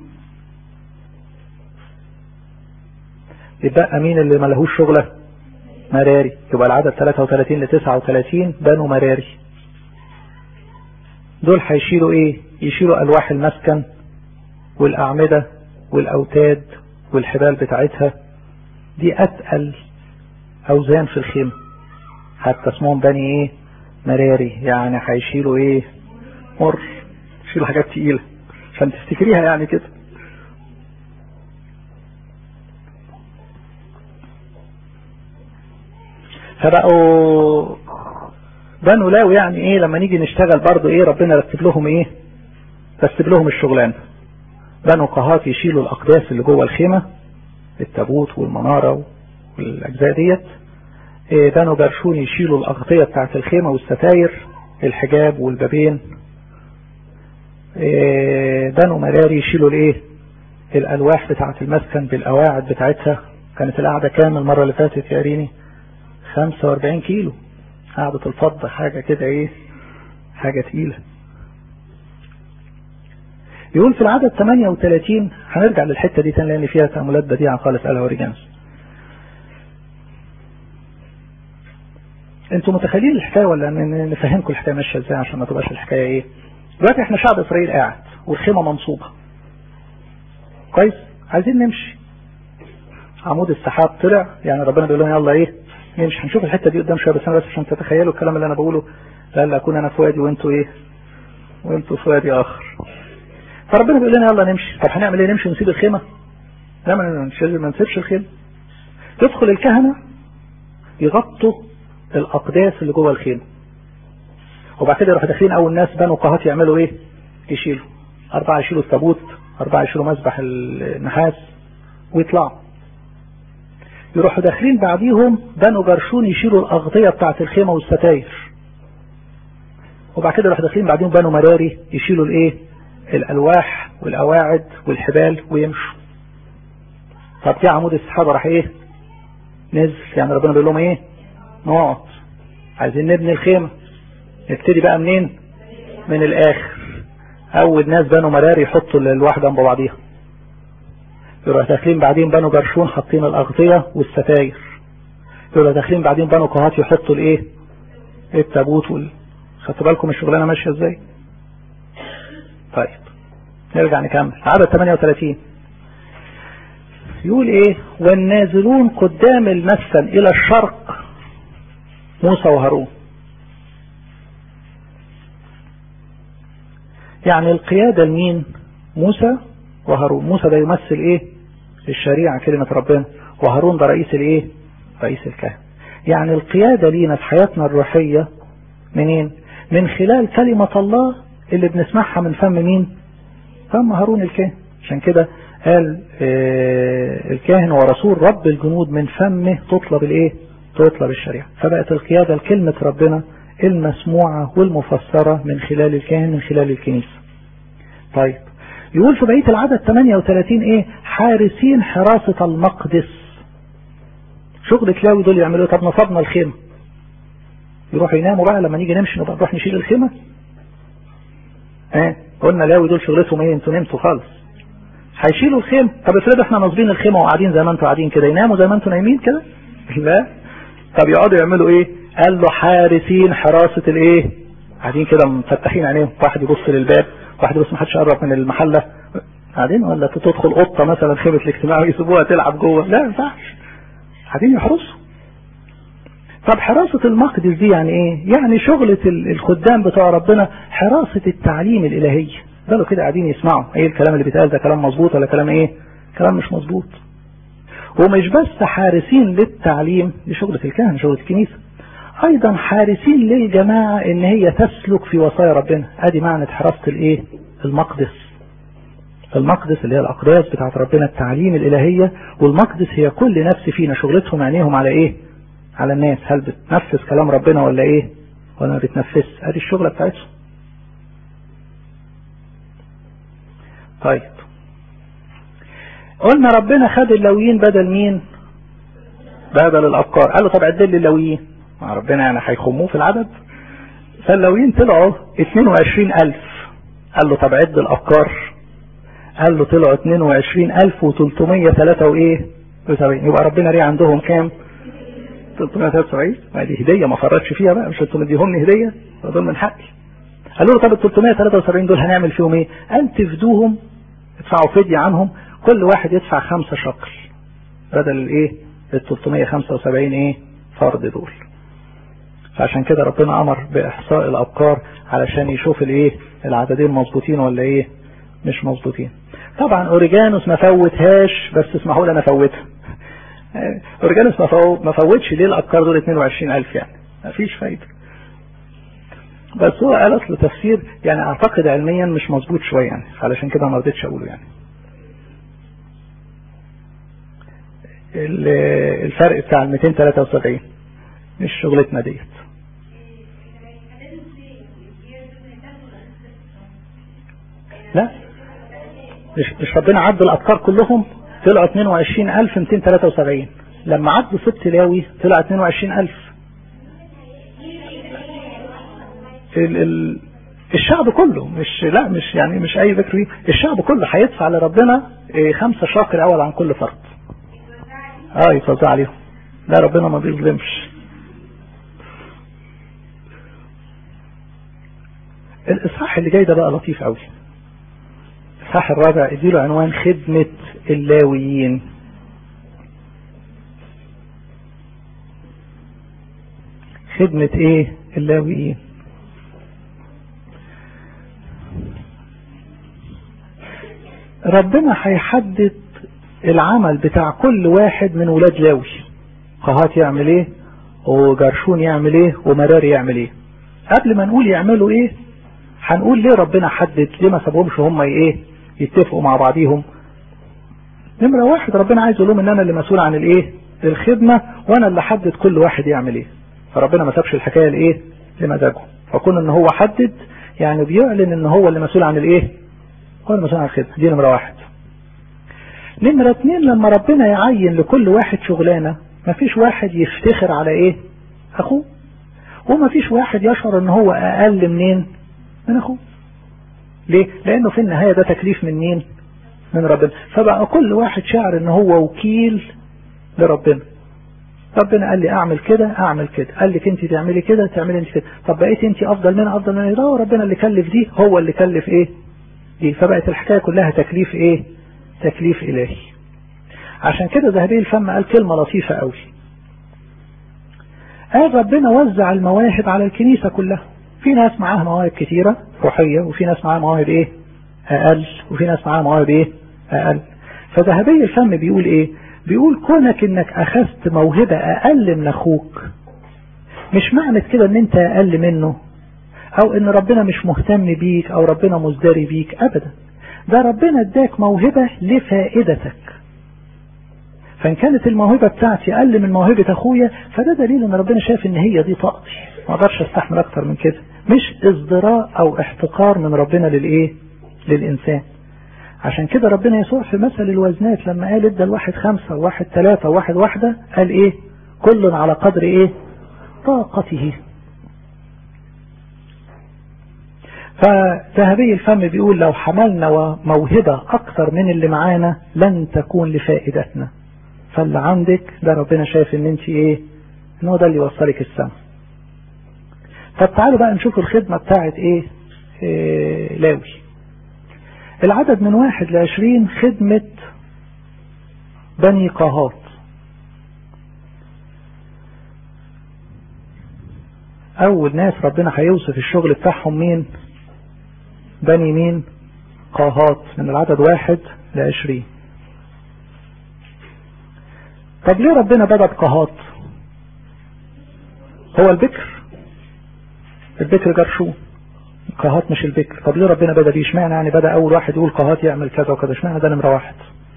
يبقى مين اللي ملهوش شغلة؟ مراري. يبقى العدد ثلاثة وثلاثين لتسعة وثلاثين بنو مراري. دول هيشيلوا ايه؟ يشيلوا ألواح المسكن والأعمدة والأوتاد والحبال بتاعتها. دي أتقل أوزان في الخيمة، حتى اسمهم بني ايه مراري، يعني هيشيلوا ايه مر، يشيلوا حاجات تقيلة عشان تفتكريها يعني كده. فبقوا بنو لاوي يعني ايه لما نيجي نشتغل برضو ايه ربنا رتب لهم ايه، رتب لهم الشغلانة. بنو قهات يشيلوا الأقداس اللي جوه الخيمة، التابوت والمنارة والأجزاء ديت. بنو جرشون يشيلوا الأغطية بتاعت الخيمة والستاير، الحجاب والبابين. بنو مراري يشيلوا الايه الألواح بتاعت المسكن بالقواعد بتاعتها. كانت القعدة كام المرة اللي فاتت يا ريني؟ خمسة واربعين كيلو قعدة الفضة، حاجة كده ايه حاجة تقيلة. يقول في العدد ثمانية وثلاثين، هنرجع للحتة دي تاني لان فيها تأملات بديعة خالص قالها اوريجانوس. انتوا متخيلين الحكاية ولا نفهمكم الحكاية ماشية ازاي عشان ما تبقاش الحكاية ايه؟ دلوقتي احنا شعب اسرائيل قاعد والخيمة منصوبة كويس، عايزين نمشي. عمود السحاب طلع، يعني ربنا بيقول لنا يلا ايه نمشي. هنشوف الحتة دي قدام شوية، بس انا بس عشان تتخيلوا الكلام اللي انا بقوله، لا اكون انا في وادي وانتوا ايه وانتوا في وادي اخر. فربنا بيقول لنا يلا نمشي. طب هنعمل ايه؟ نمشي ونسيب الخيمة؟ لا ما نسيبش الخيمة. يدخل الكهنة يغطوا الأقداس اللي جوه الخيمة، وبعد كده يروحوا داخلين أول ناس بنو قهات يعملوا إيه؟ يشيلوا أربعة، يشيلوا التابوت، أربعة يشيلوا مذبح النحاس ويطلعوا. يروحوا داخلين بعديهم بنو جرشون يشيلوا الأغطية بتاعت الخيمة والستاير، وبعد كده يروحوا داخلين بعديهم بنو مراري يشيلوا الإيه؟ الألواح والقواعد والحبال ويمشوا. طب في عمود السحابة راح إيه؟ نزل. يعني ربنا بيقول لهم إيه؟ نقعد، عايزين نبني الخيمة. نبتدي بقى منين؟ من الآخر. أول ناس بنو مراري يحطوا الألواح جنب بعضيها، يروحوا داخلين بعدين بنو جرشون حاطين الأغطية والستاير، يروحوا داخلين بعدين بنو قهات يحطوا الإيه؟ التابوت وال... خدتوا بالكم الشغلانة ماشية إزاي؟ طيب نرجع نكمل. عدد ثمانية وثلاثين يقول إيه؟ والنازلون قدام المسكن إلى الشرق موسى وهارون. يعني القيادة لمين؟ موسى وهارون. موسى ده يمثل ايه؟ الشريعة كلمة ربنا، وهارون ده رئيس الايه؟ رئيس الكهنة. يعني القيادة لينا في حياتنا الروحية منين؟ من خلال كلمة الله اللي بنسمعها من فم مين؟ فم هارون الكاهن. عشان كده قال آه الكاهن ورسول رب الجنود من فمه تطلب الايه؟ تطلب الشريعة. فبقت القيادة لكلمة ربنا المسموعة والمفسرة من خلال الكاهن، من خلال الكنيسة. طيب يقول في بقية العدد ثمانية وثلاثين ايه؟ حارسين حراسة المقدس. شغل لاوي دول يعملوا. طب نصبنا الخيمة، يروحوا يناموا بقى لما نيجي نمشي نبقى نروح نشيل الخيمة؟ اه قلنا لاوي دول شغلتهم ايه؟ انتوا نمتوا خالص، هيشيلوا الخيمة. طب افرض احنا ناصبين الخيمة وقاعدين زي ما انتوا قاعدين كده، يناموا زي ما انتوا نايمين كده؟ لا. طب يقعدوا يعملوا ايه؟ قال له حارسين حراسة الايه؟ قاعدين كده مفتحين عينيهم، واحد يبص للباب، واحد يبص محدش يقرب من المحلة، قاعدين ولا تدخل قطة مثلا خيمة الاجتماع ويسيبوها تلعب جوه؟ لا، ما ينفعش، قاعدين يحرسوا. طب حراسة المقدس دي يعني ايه؟ يعني شغلة الخدام بتوع ربنا حراسة التعليم الالهي. قالوا كده قاعدين يسمعوا ايه الكلام اللي بيتقال ده، كلام مظبوط ولا كلام ايه؟ كلام مش مظبوط. ومش بس حارسين للتعليم، دي شغلة الكهنة، شغلة الكنيسة، ايضا حارسين للجماعة ان هي تسلك في وصايا ربنا. ادي معنى حراسة الايه؟ المقدس. المقدس اللي هي الاقداس بتاعت ربنا، التعليم الالهية. والمقدس هي كل نفس فينا شغلتهم عينيهم على ايه؟ على الناس، هل بتنفذ كلام ربنا ولا ايه؟ ولا ما بتنفذ؟ ادي الشغلة بتاعتهم. طيب قلنا ربنا خد اللويين بدل مين؟ بدل الابكار. قال له طب عدل لي اللويين، مع ربنا يعني هيخموه في العدد. فاللويين طلعوا اتنين وعشرين الف. قال له طب عد الابكار. قال له طلعوا اتنين وعشرين الف وتلتمية وتلاتة وايه وسبعين. يبقى ربنا ليه عندهم كام؟ تلتمية وتلاتة وسبعين. ما دي هديه ما فرطش فيها بقى، مش انتوا مديهمني هديه؟ دول من حقي. قال له طب ال تلتمية وتلاتة وسبعين دول هنعمل فيهم ايه؟ قال تفدوهم، ادفعوا فديه عنهم، كل واحد يدفع خمسة شقل بدل الايه؟ ال تلتمية وخمسة وسبعين ايه فرد دول. فعشان كده ربنا امر باحصاء الابكار علشان يشوف الايه؟ العددين مظبوطين ولا ايه؟ مش مظبوطين. طبعا اوريجانوس ما فوتهاش، بس اسمحوا لي انا فوتها. اوريجانوس ما فوتش ليه الابكار دول اتنين وعشرين الف، يعني ما فيش فايده. بس هو قال اصل تفسير يعني اعتقد علميا مش مظبوط شويه، يعني علشان كده ما رضيتش اقوله. يعني الفرق بتاع ال مئتين وتلاتة وسبعين مش شغلتنا ديت. لا، مش مش ربنا عد الابكار كلهم طلعوا اتنين وعشرين الف ومئتين وتلاتة وسبعين. لما عد سبط لاوي طلع اتنين وعشرين الف. ال ال الشعب كله، مش لا مش يعني مش اي ذكر، الشعب كله هيدفع لربنا خمسة شاكر اول عن كل فرد. اه يتوزع عليهم. لا ربنا ما بيظلمش. الاصحاح اللي جاي ده بقى لطيف قوي. الاصحاح الرابع اديله عنوان خدمة اللاويين. خدمة ايه؟ اللاويين. ربنا هيحدد العمل بتاع كل واحد من ولاد لاوي. قهات يعمل ايه، وجرشون يعمل ايه، ومراري يعمل ايه. قبل ما نقول يعملوا ايه هنقول ليه ربنا حدد، ليه ما سابهمش هم ايه يتفقوا مع بعضيهم. نمرة واحد، ربنا عايز يقول لهم ان انا اللي مسؤول عن الايه؟ الخدمة، وانا اللي حدد كل واحد يعمل ايه. فربنا ما سابش الحكاية لايه؟ لمزاجه. فكون ان هو حدد يعني بيعلن ان هو اللي مسؤول عن الايه؟ هو اللي مسؤول عن الخدمة. دي نمرة واحد. نمرة اتنين، لما ربنا يعين لكل واحد شغلانة، مفيش واحد يفتخر على ايه؟ اخوه. ومفيش واحد يشعر ان هو اقل منين؟ من اخوه. ليه؟ لانه في النهاية ده تكليف من مين؟ من ربنا. فبقى كل واحد شعر ان هو وكيل لربنا. ربنا قال لي اعمل كده اعمل كده، قال لك انت تعملي كده تعملي انت كده. طب بقيت انت افضل منها افضل منها؟ لا، ربنا اللي كلف دي، هو اللي كلف ايه دي. فبقت الحكاية كلها تكليف ايه؟ تكليف الهي. عشان كده ذهبي الفم قال كلمة لطيفة قوي. قال ربنا وزع المواهب على الكنيسة كلها. في ناس معاها مواهب كتيرة روحية، وفي ناس معاها مواهب ايه؟ اقل، وفي ناس معاها مواهب ايه؟ اقل. فذهبي الفم بيقول ايه؟ بيقول كونك انك اخذت موهبة اقل من اخوك مش معنى كده ان انت اقل منه، او ان ربنا مش مهتم بيك، او ربنا مزدري بيك. ابدا، ده ربنا اداك موهبة لفائدتك. فان كانت الموهبة بتاعتي اقل من موهبة اخويا، فده دليل ان ربنا شايف ان هي دي طاقتي، ما اقدرش استحمل اكتر من كده. مش ازدراء او احتقار من ربنا للايه؟ للانسان. عشان كده ربنا يسوع في مثل الوزنات لما قال ادى الواحد خمسة وواحد ثلاثة وواحد واحدة، قال ايه؟ كل على قدر ايه؟ طاقته. فذهبي الفم بيقول لو حملنا موهبة اكتر من اللي معانا لن تكون لفائدتنا. فاللي عندك ده ربنا شايف ان انت ايه؟ ان هو ده اللي يوصلك السما. طب تعالوا بقى نشوف الخدمة بتاعت ايه, إيه لاوي. العدد من واحد لعشرين خدمة بني قاهات. اول ناس ربنا هيوصف الشغل بتاعهم مين؟ بني مين؟ قاهات، من العدد واحد لعشرين. طب ليه ربنا بدأ بقاهات؟ هو البكر، البكر جرشون، قاهات مش البكر. طب ليه ربنا بدأ بيه؟ اشمعنى يعني بدأ اول واحد يقول قاهات يعمل كذا وكذا؟ اشمعنى ده نمرة واحد؟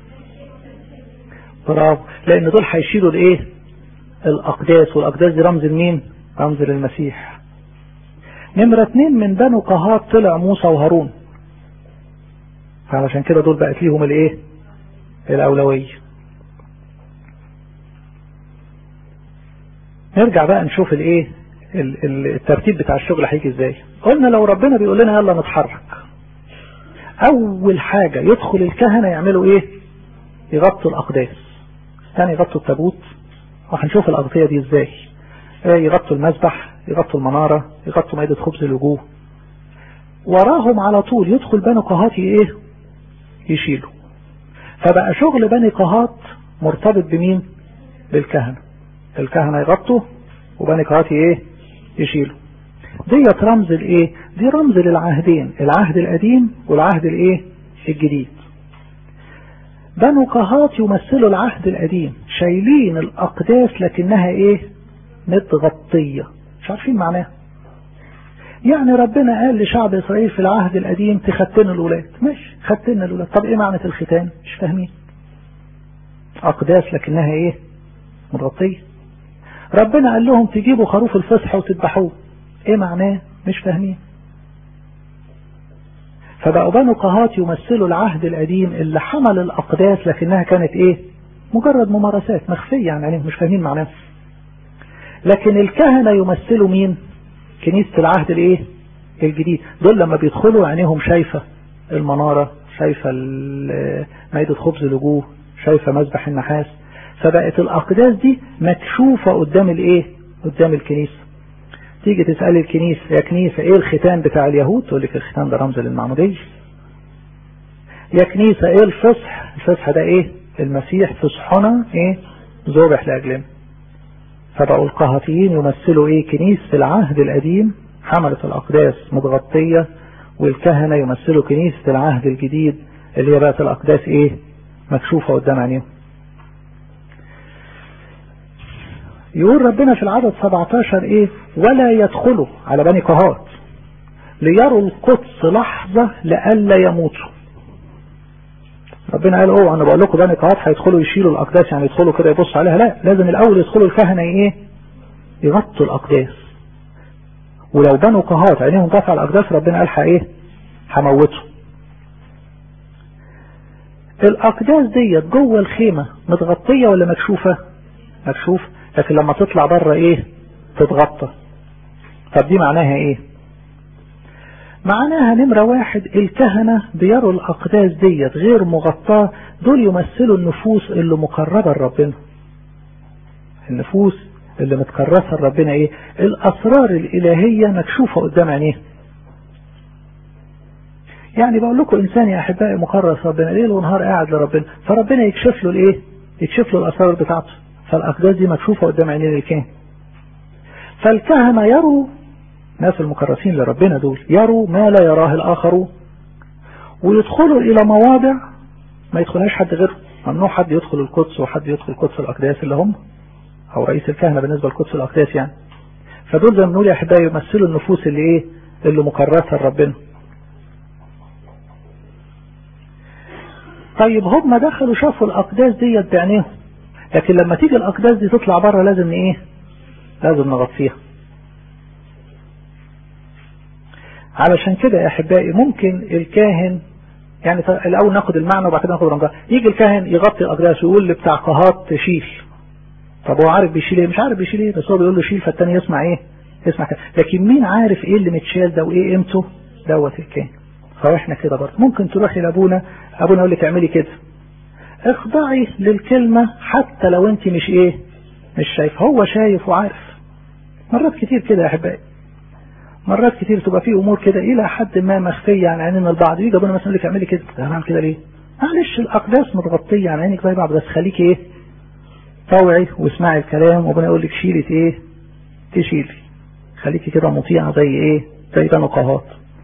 برافو، لان دول هيشيلوا الايه؟ الاقداس، والاقداس دي رمز لمين؟ رمز للمسيح. نمرة اتنين من بنو قاهات طلع موسى وهارون، فعلشان كده دول بقت ليهم الايه؟ الاولوية. نرجع بقى نشوف الايه؟ الترتيب بتاع الشغل هيجي ازاي. قلنا لو ربنا بيقول لنا يلا نتحرك، اول حاجة يدخل الكهنة يعملوا ايه؟ يغطوا الاقداس، ثاني يغطوا التابوت، وهنشوف الاغطية دي ازاي. يغطوا المذبح، يغطوا المنارة، يغطوا مائدة خبز الوجوه. وراهم على طول يدخل بني قاهات ايه؟ يشيلوا. فبقى شغل بني قاهات مرتبط بمين؟ بالكهنة. الكهنة يغطوا وبني قاهات ايه؟ يشيلوا. ديت رمز الايه؟ دي رمز للعهدين، العهد القديم والعهد الايه؟ الجديد. بنو قاهات يمثلوا العهد القديم، شايلين الاقداس لكنها ايه؟ متغطية، مش عارفين معناها. يعني ربنا قال لشعب اسرائيل في العهد القديم تختنوا الولاد، ماشي ختنا الولاد، طب ايه معنى الختان؟ مش فاهمين. اقداس لكنها ايه؟ متغطية. ربنا قال لهم تجيبوا خروف الفصح وتذبحوه، ايه معناه؟ مش فاهمين. فبقوا بنو قاهات يمثلوا العهد القديم اللي حمل الاقداس لكنها كانت ايه؟ مجرد ممارسات مخفية يعني مش فاهمين معناها. لكن الكهنة يمثلوا مين؟ كنيسة العهد الايه؟ الجديد. دول لما بيدخلوا عينيهم شايفة المنارة، شايفة مائدة خبز الوجوه، شايفة مذبح النحاس. فبقت الاقداس دي مكشوفة قدام الايه؟ قدام الكنيسة. تيجي تسأل الكنيسة يا كنيسة ايه الختان بتاع اليهود؟ تقول لك الختان ده رمز للمعمودية. يا كنيسة ايه الفصح؟ الفصح ده ايه؟ المسيح فصحنا ايه؟ ذبح لاجلنا. فبقوا القاهاتيين يمثلوا ايه؟ كنيسة العهد القديم حملت الاقداس متغطية، والكهنة يمثلوا كنيسة العهد الجديد اللي هي بقت الاقداس ايه؟ مكشوفة قدام عينيهم. يقول ربنا في العدد سبعتاشر ايه؟ ولا يدخلوا على بني قاهات ليروا القدس لحظة لألا يموتوا. ربنا قال اوه انا بقول لكم بني قاهات هيدخلوا يشيلوا الاقداس، يعني يدخلوا كده يبصوا عليها؟ لا، لازم الاول يدخلوا الكهنة ايه؟ يغطوا الاقداس. ولو بنو قاهات عينيهم قطع الاقداس ربنا قال ايه؟ هموته. الاقداس ديت جوه الخيمة متغطية ولا مكشوفة؟ مكشوف، لكن لما تطلع بره ايه؟ تتغطى. طب دي معناها ايه؟ معناها نمرة واحد الكهنة بيروا الاقداس ديت غير مغطاة، دول يمثلوا النفوس اللي مقربة لربنا، النفوس اللي متكرسة لربنا ايه؟ الاسرار الالهية مكشوفة قدام عينيه. يعني بقول لكم انسان يا احبائي مكرس ربنا ليل ونهار قاعد لربنا، فربنا يكشف له الايه؟ يكشف له الاسرار بتاعته، فالاقداس دي مكشوفة قدام عينين الكهنة. فالكهنة يروا، ناس المكرسين لربنا دول يروا ما لا يراه الاخرون، ويدخلوا الى مواضع ما يدخلهاش حد غيره. ممنوع حد يدخل القدس وحد يدخل قدس الاقداس اللي هم او رئيس الكهنة بالنسبة لقدس الاقداس يعني. فدول زي ما بنقول يا احبائي يمثلوا النفوس اللي ايه؟ اللي مكرسة لربنا. طيب هم دخلوا شافوا الاقداس ديت بعينيهم، لكن لما تيجي الاقداس دي تطلع بره لازم ايه؟ لازم نغطيها. علشان كده يا احبائي ممكن الكاهن يعني الاول ناخد المعنى وبعد كده ناخد رمزها. يجي الكاهن يغطي الاقداس ويقول لبتاع قاهات تشيل، طب هو عارف بيشيل ايه؟ مش عارف بيشيل ايه، بس هو بيقول له شيل، فالتاني يسمع ايه؟ يسمع كده. لكن مين عارف ايه اللي متشال ده وايه قيمته؟ دوت الكاهن. فاحنا كده برضه ممكن تروحي لابونا، ابونا يقول لك اعملي كده، اخضعي للكلمة حتى لو انت مش ايه؟ مش شايف، هو شايف وعارف. مرات كتير كده يا احبائي مرات كتير تبقى في امور كده الى حد ما مخفيه عن عينين البعض، يجي ابونا مثلا يقول لك اعملي كده، انا اعمل كده ليه؟ معلش الاقداس متغطيه عن عينك زي بعض، بس خليكي ايه؟ طوعي واسمعي الكلام، وابونا يقول لك شيلي ايه؟ تشيلي. خليكي كده مطيعه زي ايه؟ زي بنو قهات.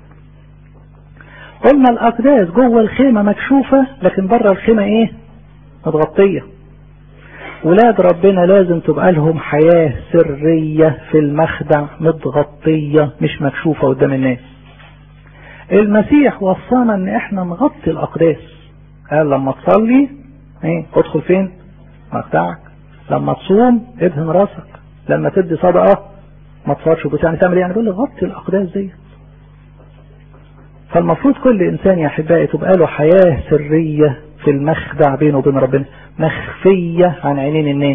قلنا الاقداس جوه الخيمه مكشوفه، لكن بره الخيمه ايه؟ متغطيه. ولاد ربنا لازم تبقى لهم حياة سرية في المخدع، متغطية مش مكشوفة قدام الناس. المسيح وصانا ان احنا نغطي الاقداس. قال لما تصلي ايه؟ ادخل فين؟ مخدعك. لما تصوم ادهن راسك. لما تدي صدقة ما تصارش بس، يعني تعمل ايه؟ يعني بيقول لي غطي الاقداس دي. فالمفروض كل انسان يا احبائي تبقى له حياة سرية في المخدع بينه وبين ربنا، مخفية عن عينين الناس.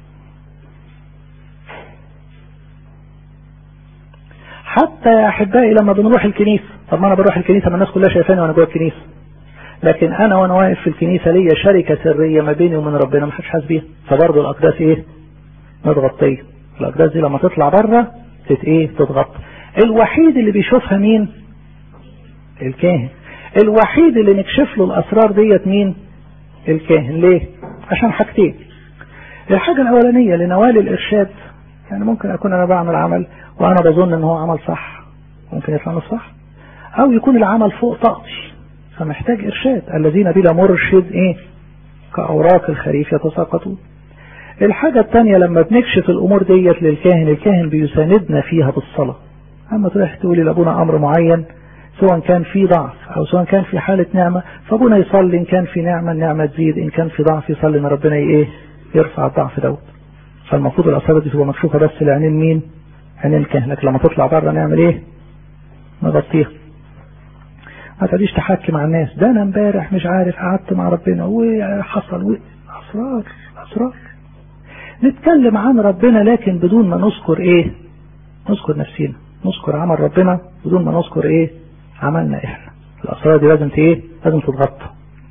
حتى يا احبائي لما بنروح الكنيسة، طب ما انا بروح الكنيسة ما الناس كلها شايفاني وانا جوه الكنيسة، لكن انا وانا واقف في الكنيسة ليا شركة سرية ما بيني وبين ربنا ما حدش حاسس بيها، فبرضه الاقداس ايه؟ متغطية. الاقداس دي لما تطلع بره تت ايه؟ تتغطى. الوحيد اللي بيشوفها مين؟ الكاهن. الوحيد اللي نكشف له الاسرار ديت مين؟ الكاهن. ليه؟ عشان حاجتين. الحاجة الاولانية لنوال الارشاد، يعني ممكن اكون انا بعمل عمل وانا بظن ان هو عمل صح، ممكن يطلع مش صح، او يكون العمل فوق طاقتي فمحتاج ارشاد. الذين بلا مرشد ايه؟ كاوراق الخريف يتساقطون. الحاجة الثانية لما بنكشف الامور ديت للكاهن، الكاهن بيساندنا فيها بالصلاة. اما تروح تقولي لابونا امر معين سواء كان في ضعف او سواء كان في حالة نعمة، فابونا يصلي، ان كان في نعمة النعمة تزيد، ان كان في ضعف يصلي ان ربنا ايه؟ يرفع الضعف دوت. فالمفروض الاسرار دي تبقى مكشوفة بس لعينين مين؟ عينين الكاهن. لكن لما تطلع بره نعمل ايه؟ نغطيها. ما تقعديش تحكي مع الناس، ده انا امبارح مش عارف قعدت مع ربنا وحصل و... اسرار اسرار. نتكلم عن ربنا لكن بدون ما نذكر ايه؟ نذكر نفسينا، نذكر عمل ربنا بدون ما نذكر ايه؟ عملنا احنا. الاسرار دي لازم ايه؟ لازم تتغطى.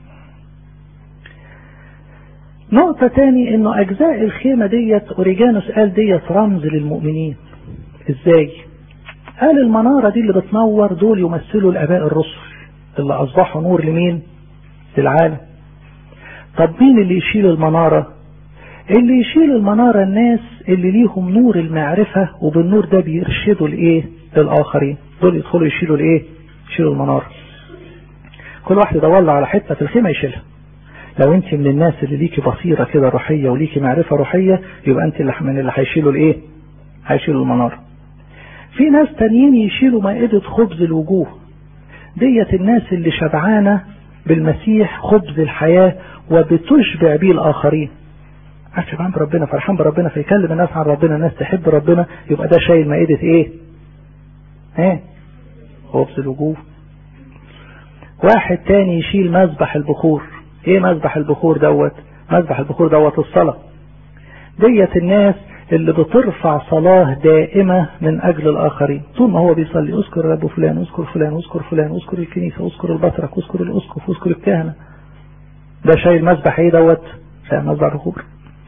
نقطة تاني انه اجزاء الخيمة ديت اوريجانوس قال ديت رمز للمؤمنين. ازاي؟ قال المنارة دي اللي بتنور دول يمثلوا الاباء الرسل اللي اصبحوا نور لمين؟ للعالم. طب مين اللي يشيل المنارة؟ اللي يشيل المنارة الناس اللي ليهم نور المعرفة، وبالنور ده بيرشدوا الايه؟ للاخرين. دول يدخلوا يشيلوا الايه؟ يشيلوا المنارة. كل واحد يدور على حتة في الخيمة يشيلها. لو انت من الناس اللي ليكي بصيرة كده روحية وليكي معرفة روحية، يبقى انت اللي من اللي هيشيلوا الايه؟ هيشيلوا المنارة. في ناس تانيين يشيلوا مائدة خبز الوجوه، ديت الناس اللي شبعانة بالمسيح خبز الحياة وبتشبع بيه الآخرين. شبعان بربنا، فرحان بربنا، فيكلم الناس عن ربنا، الناس تحب ربنا، يبقى ده شايل مائدة ايه؟ ايه؟ خبز الوجوه. واحد تاني يشيل مذبح البخور. ايه مذبح البخور دوت؟ مذبح البخور دوت الصلاة. ديت الناس اللي بترفع صلاة دائمة من اجل الاخرين. طول ما هو بيصلي اذكر رب فلان، اذكر فلان، اذكر فلان، اذكر الكنيسة، اذكر البطرك، اذكر الاسقف، اذكر الكهنة. ده شايل مذبح ايه دوت؟ شايل مذبح بخور.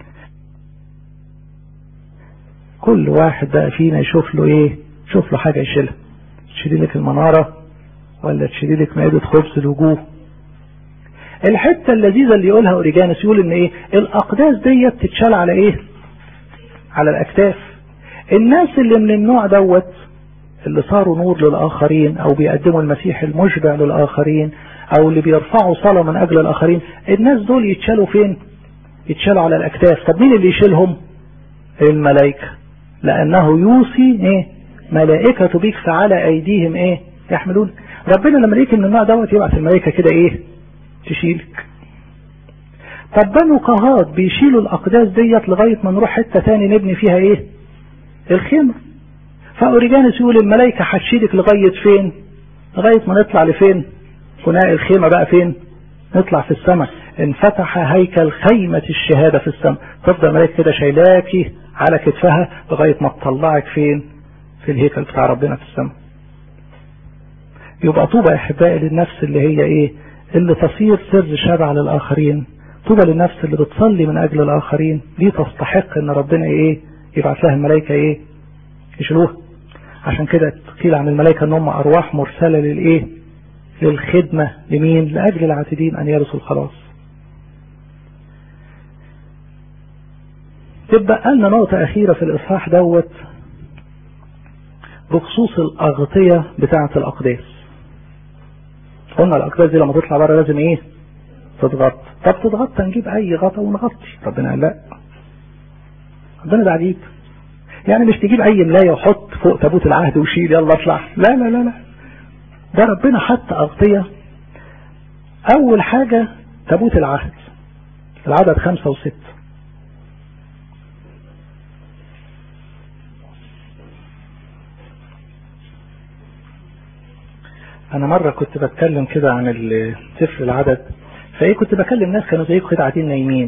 كل واحد بقى فينا يشوف له ايه؟ يشوف له حاجة يشيلها. تشيلي لك المنارة ولا تشيلي لك مائدة خبز الوجوه. الحتة اللذيذة اللي يقولها اوريجانوس يقول ان ايه؟ الاقداس ديت تتشال على ايه؟ على الاكتاف. الناس اللي من النوع دوت اللي صاروا نور للاخرين، او بيقدموا المسيح المشبع للاخرين، او اللي بيرفعوا صلاة من اجل الاخرين، الناس دول يتشالوا فين؟ يتشالوا على الاكتاف. طب مين اللي يشيلهم؟ الملائكة، لانه يوصي ايه؟ ملائكة بك فعلى ايديهم ايه؟ يحملون. ربنا لما يجي من النوع دوت يبعث الملائكة كده ايه؟ تشيلك. طب بنو قهات بيشيلوا الاقداس ديت لغاية ما نروح حتة تاني نبني فيها ايه؟ الخيمة. فاوريجانوس يقول الملائكة هتشيلك لغاية فين؟ لغاية ما نطلع لفين؟ بناء الخيمة بقى فين؟ نطلع في السماء. انفتح هيكل خيمة الشهادة في السماء. تفضل الملائكة كده شايلاكي على كتفها لغاية ما تطلعك فين؟ في الهيكل بتاع ربنا في السماء. يبقى طوبى يا احبائي للنفس اللي هي ايه؟ اللي تصير سر شبع للاخرين. طوبى للنفس اللي بتصلي من اجل الاخرين، دي تستحق ان ربنا ايه؟ يبعث لها الملائكة ايه؟ يشيلوها. عشان كده قيل عن الملائكة ان هم ارواح مرسلة للايه؟ للخدمة. لمين؟ لاجل العاتدين ان يرثوا الخلاص. تبقى لنا نقطة اخيرة في الاصحاح دوت بخصوص الاغطية بتاعة الاقداس. قلنا الاقداس دي لما تطلع بره لازم ايه؟ تتغطى. طب تتغطى نجيب اي غطا ونغطي. ربنا قال لا، ربنا ده عجيب، يعني مش تجيب اي ملاية وحط فوق تابوت العهد وشيل يلا اطلع، لا لا لا لا، ده ربنا حط اغطية. اول حاجة تابوت العهد، العدد خمسة وستة. انا مرة كنت بتكلم كده عن سفر العدد، فايه كنت بكلم ناس كانوا زيكم كده قاعدين نايمين،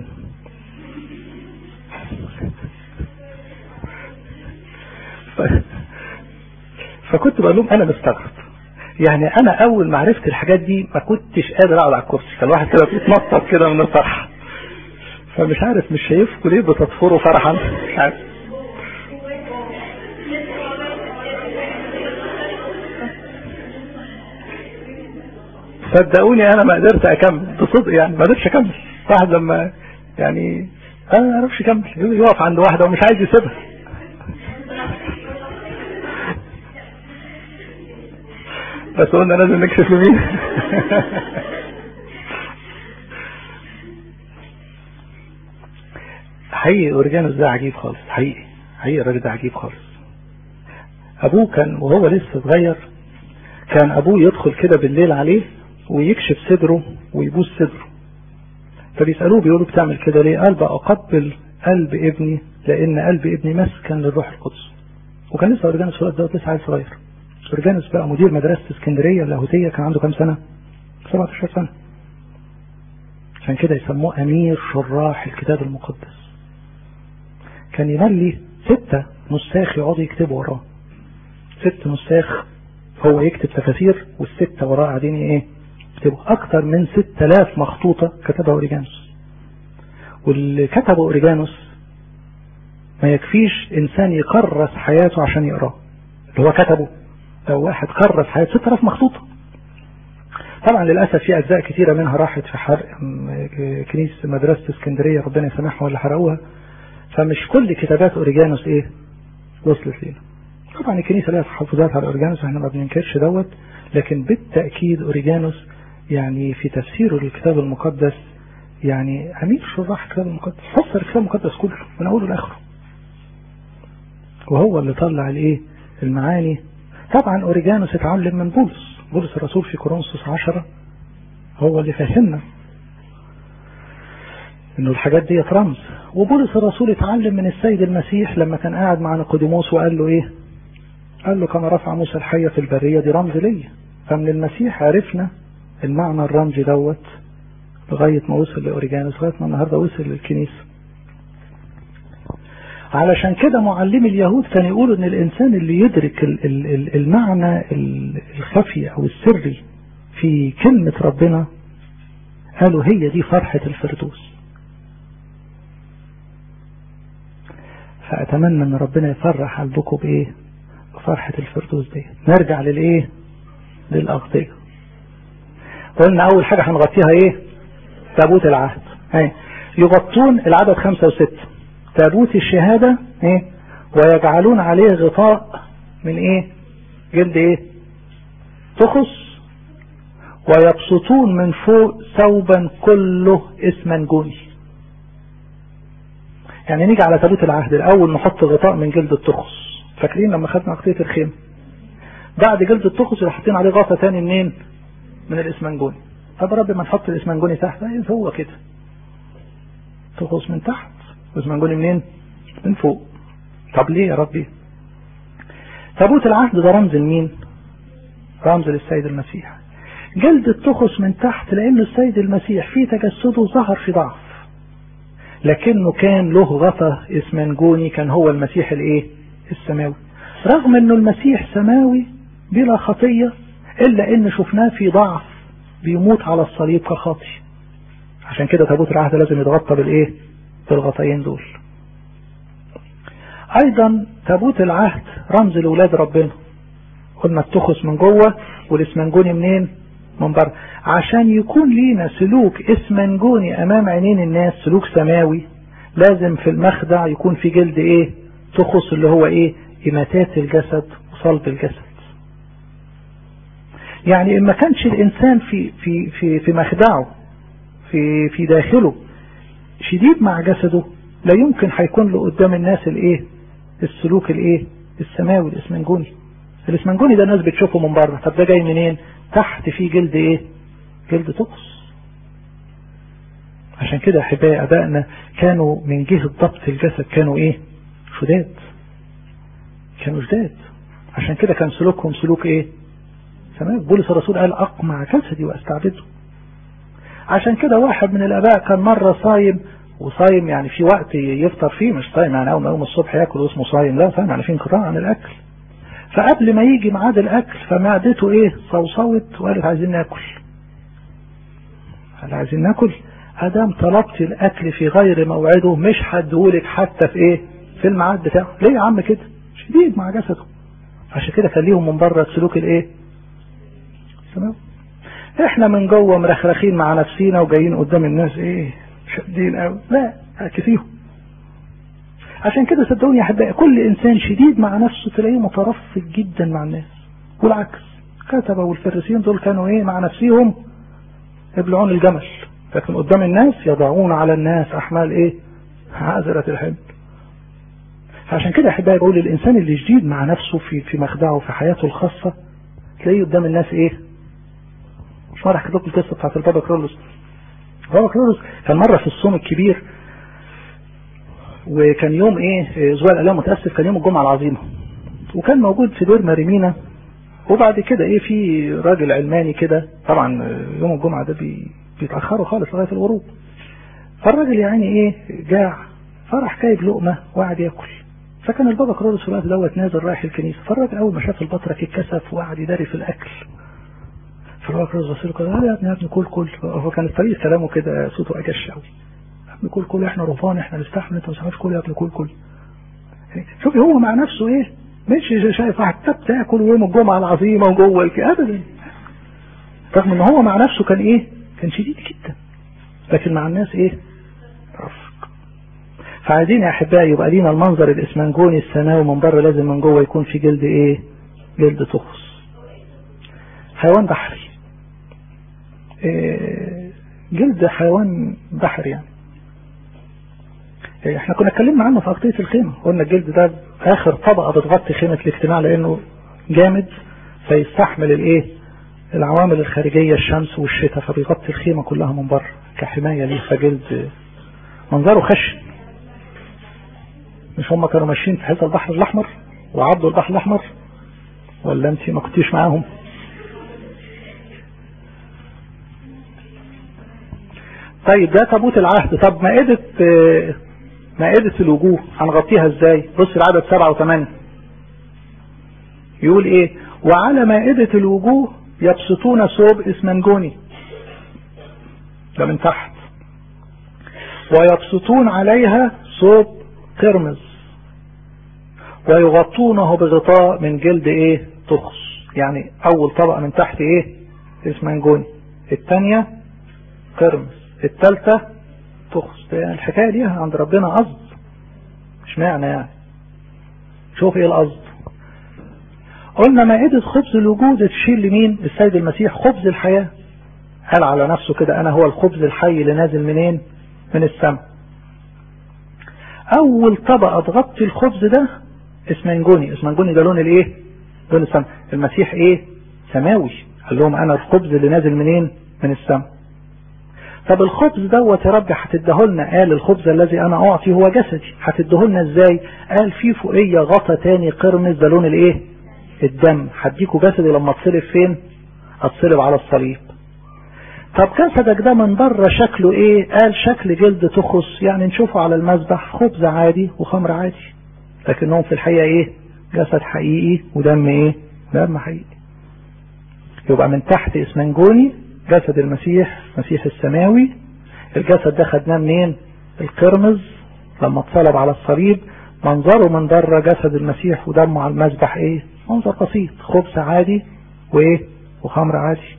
ف... فكنت بقول لهم انا مستغرب، يعني انا اول ما عرفت الحاجات دي ما كنتش قادر اقعد على الكرسي، كان الواحد كده بيتنطط كده من الفرحه. فمش عارف مش شايفكم ليه بتطفروا فرحا، مش عارف. صدقوني انا ما قدرت اكمل بصدق، يعني ما قدرتش اكمل. واحد لما يعني انا ما اعرفش اكمل يقف عند واحده ومش عايز يسيبها. بس قلنا لازم نكشف لمين. حقيقي اورجانوس ده عجيب خالص، حقيقي حقيقي الراجل ده عجيب خالص. ابوه كان وهو لسه صغير كان ابوه يدخل كده بالليل عليه ويكشف صدره ويبوس صدره، فبيسألوه بيقولوا بتعمل كده ليه؟ قال بقى اقبل قلب ابني لان قلب ابني مسكن للروح القدس. وكان لسه اورجانوس في الوقت ده لسه عيل صغير. اورجانوس بقى مدير مدرسة اسكندرية اللاهوتية، كان عنده كام سنة؟ سبعة عشر سنة. عشان كده يسموه امير شراح الكتاب المقدس. كان يملي ستة نساخ يقعدوا يكتبوا وراه، ست نساخ هو يكتب تفاسير والستة وراه قاعدين ايه يكتبوا. اكتر من ستة آلاف مخطوطة كتبها اوريجانوس. واللي كتبه اوريجانوس ما يكفيش انسان يكرس حياته عشان يقراه اللي هو كتبه. لو واحد كرس حياته ستة آلاف مخطوطة. طبعا للأسف في أجزاء كثيرة منها راحت في حرق كنيسة مدرسة اسكندرية، ربنا يسامحهم ولا حرقوها. فمش كل كتابات اوريجانوس ايه وصلت لنا. طبعا الكنيسة لها تحفظات على اوريجانوس، احنا ما بننكرش دوت، لكن بالتأكيد اوريجانوس يعني في تفسيره للكتاب المقدس يعني امير شراح الكتاب المقدس، فسر الكتاب المقدس كله من اوله لاخره، وهو اللي طلع الايه المعاني. طبعا اوريجانوس اتعلم من بولس، بولس الرسول في كورنثوس عشرة هو اللي فهمنا انه الحاجات دي رمز. وبولس الرسول اتعلم من السيد المسيح لما كان قاعد مع نيقوديموس وقال له ايه؟ قال له كما رفع موسى الحية في البرية، دي رمز ليا. فمن المسيح عرفنا المعنى الرمزي دوت لغاية ما وصل لأوريجانوس، لغاية ما النهاردة وصل للكنيسة. علشان كده معلمي اليهود كانوا يقولوا ان الانسان اللي يدرك المعنى الخفي او السري في كلمة ربنا قالوا هي دي فرحة الفردوس. فأتمنى ان ربنا يفرح قلبكم بايه؟ بفرحة الفردوس دي. نرجع للايه؟ للأغطية. قلنا اول حاجة هنغطيها ايه؟ تابوت العهد. ايه يغطون العدد خمسة وستة تابوت الشهادة ايه؟ ويجعلون عليه غطاء من ايه؟ جلد ايه؟ تخص، ويبسطون من فوق ثوبا كله اسمنجوني. يعني نيجي على تابوت العهد الاول نحط غطاء من جلد التخص، فاكرين لما خدنا أغطية الخيمة؟ بعد جلد التخص يروح حاطين عليه غطاء تاني منين؟ من الاسمنجوني. طب رب ما نحط الاسمنجوني تحت، ايه هو كده؟ تخص من تحت واسمنجوني منين؟ من فوق. طب ليه يا ربي؟ تابوت العهد ده رمز لمين؟ رمز للسيد المسيح. جلد التخص من تحت لأن السيد المسيح في تجسده ظهر في ضعف، لكنه كان له غطاء اسمنجوني، كان هو المسيح الايه؟ السماوي. رغم انه المسيح سماوي بلا خطية الا ان شفناه في ضعف بيموت على الصليب كخاطي. عشان كده تابوت العهد لازم يتغطى بالايه؟ بالغطايين دول. ايضا تابوت العهد رمز لأولاد ربنا، قلنا التخس من جوه والاسمنجوني منين؟ من بره. عشان يكون لينا سلوك اسمنجوني امام عينين الناس، سلوك سماوي، لازم في المخدع يكون في جلد ايه؟ تخس، اللي هو ايه؟ اماتات الجسد وصلب الجسد. يعني ما كانش الانسان في في في في مخدعه في في داخله شديد مع جسده، لا يمكن هيكون له قدام الناس الايه؟ السلوك الايه؟ السماوي الاسمنجوني. الاسمنجوني ده الناس بتشوفه من بره، طب ده جاي منين؟ تحت فيه جلد ايه؟ جلد تقص. عشان كده احبائي ابائنا كانوا من جهة ضبط الجسد كانوا ايه؟ شداد، كانوا شداد. عشان كده كان سلوكهم سلوك ايه؟ سماوي. بولس الرسول قال اقمع جسدي واستعبده. عشان كده واحد من الاباء كان مرة صايم، وصايم يعني في وقت يفطر فيه، مش صايم يعني اول ما يقوم الصبح ياكل واسمه صايم، لا صايم يعني في انقطاع عن الاكل. فقبل ما يجي ميعاد الاكل فمعدته ايه؟ صوصوت وقالت عايزين ناكل. قال عايزين ناكل؟ ادام طلبت الاكل في غير موعده مش هديهولك حتى في ايه؟ في الميعاد بتاعه. ليه يا عم كده؟ شديد مع جسده. عشان كده خليهم من بره سلوك الايه؟ تمام. احنا من جوه مرخرخين مع نفسينا وجايين قدام الناس ايه؟ شديد قوي. لا اكفيهم. عشان كده صدقوني يا احبائي كل انسان شديد مع نفسه تلاقيه مترفق جدا مع الناس، والعكس. كتبه والفريسيين دول كانوا ايه؟ مع نفسهم يبلعون الجمل، لكن قدام الناس يضعون على الناس احمال ايه؟ عازرة الحمل. عشان كده احبائي بقول الانسان اللي شديد مع نفسه في في مخدعه في حياته الخاصه تلاقيه قدام الناس ايه؟ مش مرة حكيت لكم القصه بتاعت البابا كرولوس. البابا كرولوس كان مره في الصوم الكبير، وكان يوم ايه؟ اسبوع الالام متاسف، كان يوم الجمعه العظيمه، وكان موجود في دير ماريمينا. وبعد كده ايه؟ في راجل علماني كده، طبعا يوم الجمعه ده بي بيتاخروا خالص لغايه الغروب. فالراجل يعني ايه؟ جاع، فراح جايب لقمه وقعد ياكل. فكان البابا كرولوس في الوقت دوت نازل رايح الكنيسه، فالراجل اول ما شاف البطرك اتكسف وقعد يداري في الاكل. فالبابا كرولوس بص له كده، يا ابني يا ابني كل كل. هو كان طريقه كلامه كده صوته اجش قوي. يا ابني كل كل، احنا رهبان، احنا نستحمل، انت ما سمعتش كل يا ابني كل كل. شوفي هو مع نفسه ايه؟ مش شايف واحد تاكل يوم الجمعه العظيمه وجوه الكي ابدا، رغم ان هو مع نفسه كان ايه؟ كان شديد جدا، لكن مع الناس ايه؟ رفق. فعايزين يا احبائي يبقى لينا المنظر الاسمنجوني السماوي من بره، لازم من جوه يكون في جلد ايه؟ جلد تخص. حيوان بحري، إيه؟ جلد حيوان بحري يعني. إيه؟ احنا كنا اتكلمنا عنه في أغطية الخيمة، قلنا الجلد ده اخر طبقة بتغطي خيمة الاجتماع لانه جامد فيستحمل الايه؟ العوامل الخارجية، الشمس والشتاء، فبيغطي الخيمة كلها من بره كحماية ليه. فجلد منظره خشن. مش هم كانوا ماشيين في حته البحر الاحمر وعبدوا البحر الاحمر؟ ولا انت ما كنتيش معاهم؟ طيب ده تابوت العهد. طب مائدة مائدة الوجوه هنغطيها ازاي؟ بص العدد سبعة وثمانية يقول ايه؟ وعلى مائدة الوجوه يبسطون ثوب اسمنجوني، ده من تحت، ويبسطون عليها ثوب قرمز، ويغطونه بغطاء من جلد ايه؟ تخص. يعني اول طبقة من تحت ايه؟ اسمنجوني، الثانية قرمز، الثالثة تخص. يعني الحكاية ليها عند ربنا قصد، مش معنى يعني. شوف ايه القصد. قلنا مائدة خبز الوجود تشير لمين؟ السيد المسيح خبز الحياة. قال على نفسه كده انا هو الخبز الحي اللي نازل منين؟ من السماء. اول طبقة تغطي الخبز ده اسمنجوني. اسمنجوني ده لون الايه؟ لون السماء. المسيح ايه؟ سماوي. قال لهم انا الخبز اللي نازل منين؟ من السماء. طب الخبز دوت يا رب هتديهولنا؟ قال الخبز الذي انا اعطي هو جسدي. هتديهولنا ازاي؟ قال في فوقيه غطا تاني قرمز، ده لون الايه؟ الدم. هديكوا جسدي لما اتصلب فين؟ اتصلب على الصليب. طب جسدك ده من بره شكله ايه؟ قال شكل جلد تخص، يعني نشوفه على المذبح خبز عادي وخمر عادي، لكنهم في الحقيقة ايه؟ جسد حقيقي ودم ايه؟ دم حقيقي. يبقى من تحت اسمنجوني جسد المسيح، مسيح السماوي. الجسد ده خدناه منين؟ القرمز لما اتصلب على الصليب. منظره من بره جسد المسيح ودمه على المذبح ايه؟ منظر بسيط، خبز عادي وايه وخمر عادي.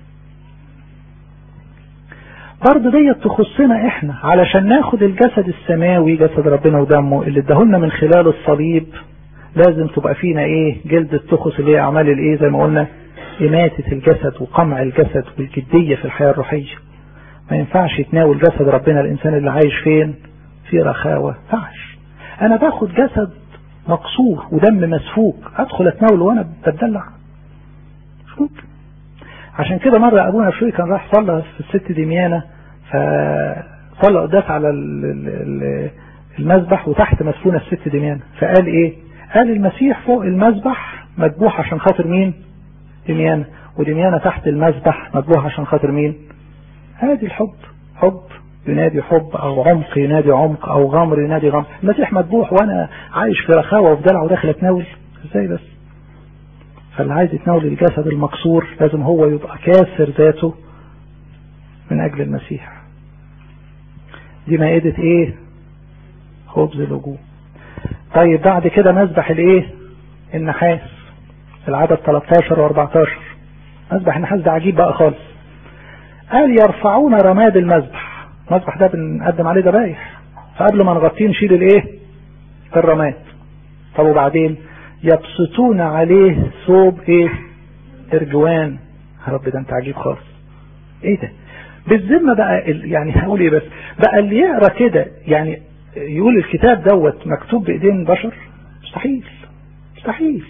برضه ديت تخصنا احنا علشان ناخد الجسد السماوي، جسد ربنا ودمه اللي اداهولنا من خلال الصليب. لازم تبقى فينا ايه جلد التخص اللي هي اعمال الايه زي ما قلنا إماتة الجسد وقمع الجسد والجدية في الحياة الروحية. ما ينفعش يتناول جسد ربنا الانسان اللي عايش فين في رخاوة. فعش انا باخد جسد مقصور ودم مسفوك ادخل اتناول وانا بتدلع؟ مش ممكن. عشان كده مرة ابونا بشوي كان راح صلى في الست دميانة، فصلى قداس على المذبح وتحت مسفونة الست دميانة، فقال ايه؟ قال المسيح فوق المذبح مذبوح عشان خاطر مين؟ دميانة، ودميانة تحت المذبح مذبوح عشان خاطر مين؟ هذه الحب، حب ينادي حب، او عمق ينادي عمق، او غمر ينادي غمر. المسيح مذبوح وانا عايش في رخاوة وفي دلع وداخل اتناول ازاي بس؟ فاللي عايز يتناول الجسد المكسور لازم هو يبقى كاسر ذاته من اجل المسيح. دي مائدة ايه؟ خبز الوجوه. طيب بعد كده مذبح الايه؟ النحاس، العدد ثلاثة عشر و14. مذبح النحاس ده عجيب بقى خالص. قال يرفعون رماد المذبح. المذبح ده بنقدم عليه ذبايح، فقبل ما نغطيه نشيل الايه؟ الرماد. طب وبعدين يبسطون عليه ثوب ايه؟ ارجوان. يا رب ده انت عجيب خالص. ايه ده بالذمة بقى؟ يعني هقول ايه بس بقى اللي يقرأ كده يعني يقول الكتاب دوت مكتوب بايدين بشر؟ مستحيل مستحيل.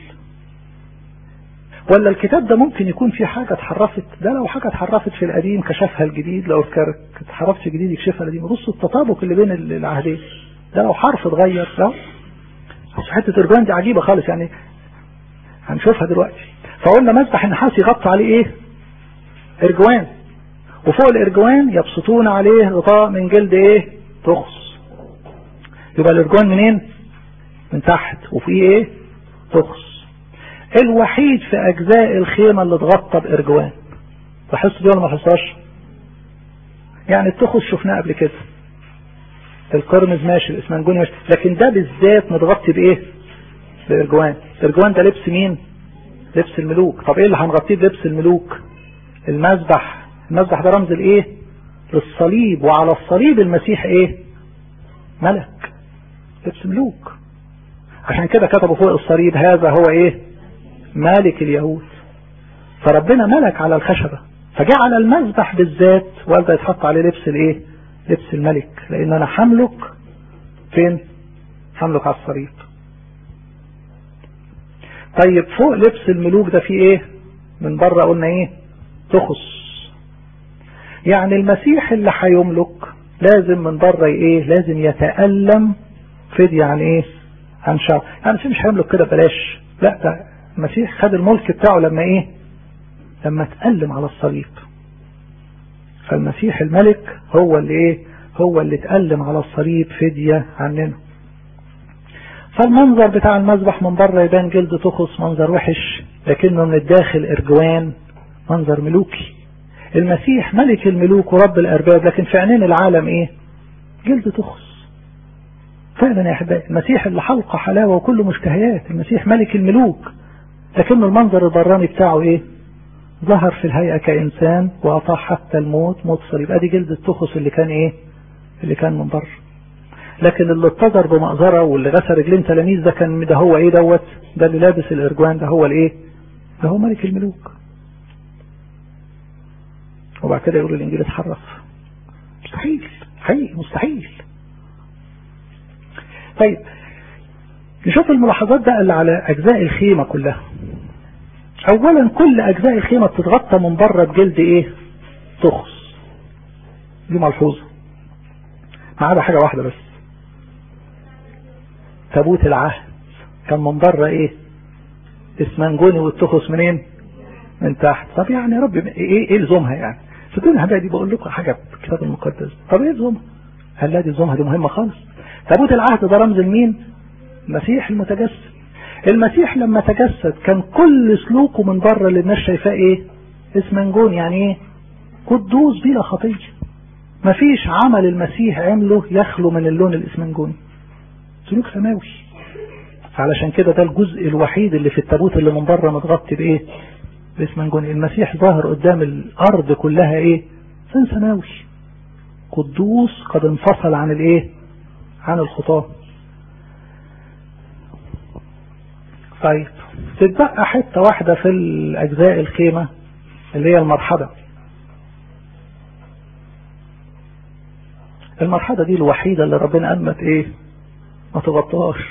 ولا الكتاب ده ممكن يكون فيه حاجة اتحرفت؟ ده لو حاجة اتحرفت في القديم كشفها الجديد، لو اتحرفت في الجديد يكشفها القديم. بص التطابق اللي بين العهدين ده، لو حرف اتغير لا. حتة ارجوان دي عجيبة خالص، يعني هنشوفها دلوقتي. فقلنا مذبح النحاس يغطى عليه ايه؟ ارجوان، وفوق الارجوان يبسطون عليه غطاء من جلد ايه؟ تخص. يبقى الارجوان منين؟ من تحت، وفيه ايه؟ تخص. الوحيد في اجزاء الخيمة اللي اتغطى بارجوان. لاحظتوا دي ولا ما لاحظتوش؟ يعني التخص شفناه قبل كده، القرمز ماشي، الاسمنجوني ماشي، لكن ده بالذات متغطي بايه؟ بارجوان. الارجوان ده لبس مين؟ لبس الملوك. طب ايه اللي هنغطيه بلبس الملوك؟ المذبح. المذبح ده رمز الايه؟ للصليب، وعلى الصليب المسيح ايه؟ ملك، لبس ملوك. عشان كده كتبوا فوق الصليب هذا هو ايه؟ مالك اليهود. فربنا ملك على الخشبة، فجعل المذبح بالذات وقال يتحط عليه لبس الايه؟ لبس الملك، لان انا حملك فين؟ حملك على الصليب. طيب فوق لبس الملوك ده في ايه؟ من بره قلنا ايه؟ تخص. يعني المسيح اللي هيملك لازم من بره ايه؟ لازم يتألم فدية عن ايه؟ عن شعب. يعني المسيح مش هيملك كده بلاش، لا، ده المسيح خد الملك بتاعه لما ايه؟ لما تألم على الصليب. فالمسيح الملك هو اللي ايه؟ هو اللي تألم على الصليب فدية عننا. فالمنظر بتاع المذبح من بره يبان جلد تخص، منظر وحش، لكنه من الداخل ارجوان، منظر ملوكي. المسيح ملك الملوك ورب الارباب، لكن في عينين العالم ايه؟ جلد تخص. فعلا يا احبائي المسيح اللي حلقه حلاوه وكله مشتهيات، المسيح ملك الملوك، لكن المنظر البراني بتاعه ايه؟ ظهر في الهيئه كانسان واطاع حتى الموت، موت صليب. ادي جلد التخص اللي كان ايه؟ اللي كان من بره. لكن اللي اتضر بمقذره واللي غسل رجلين تلاميذ ده كان ده هو ايه دوت؟ ده اللي لابس الارجوان ده هو الايه؟ ده هو ملك الملوك. وبعد كده يقول الانجيل اتحرف. مستحيل، حقيقي مستحيل. طيب نشوف الملاحظات بقى اللي على اجزاء الخيمة كلها. اولا كل اجزاء الخيمة بتتغطى من بره بجلد ايه؟ تخص. دي ملحوظة، ما عدا حاجة واحدة بس، تابوت العهد كان من بره ايه؟ اسمنجوني، والتخص منين؟ من تحت. طب يعني يا رب ايه ايه لزومها يعني؟ صدقوني يا حبايبي بقول لكم حاجه في الكتاب المقدس. طب ايه لزومها؟ هل لا دي لزومها؟ دي مهمه خالص. تابوت العهد ده رمز لمين؟ المسيح المتجسد. المسيح لما تجسد كان كل سلوكه من بره اللي الناس شايفاه ايه؟ اسمنجوني. يعني ايه؟ قدوس بلا خطيه. مفيش عمل المسيح عمله يخلو من اللون الاسمنجوني، سلوك سماوي. فعلشان كده ده الجزء الوحيد اللي في التابوت اللي من بره متغطي بايه؟ باسمنجوني. المسيح ظاهر قدام الارض كلها ايه؟ انسان سماوي قدوس قد انفصل عن الايه؟ عن الخطاه. طيب تتبقى حته واحده في الاجزاء الخيمه اللي هي المرحبه. المرحبه دي الوحيده اللي ربنا قال ما ايه؟ ما تغطاش.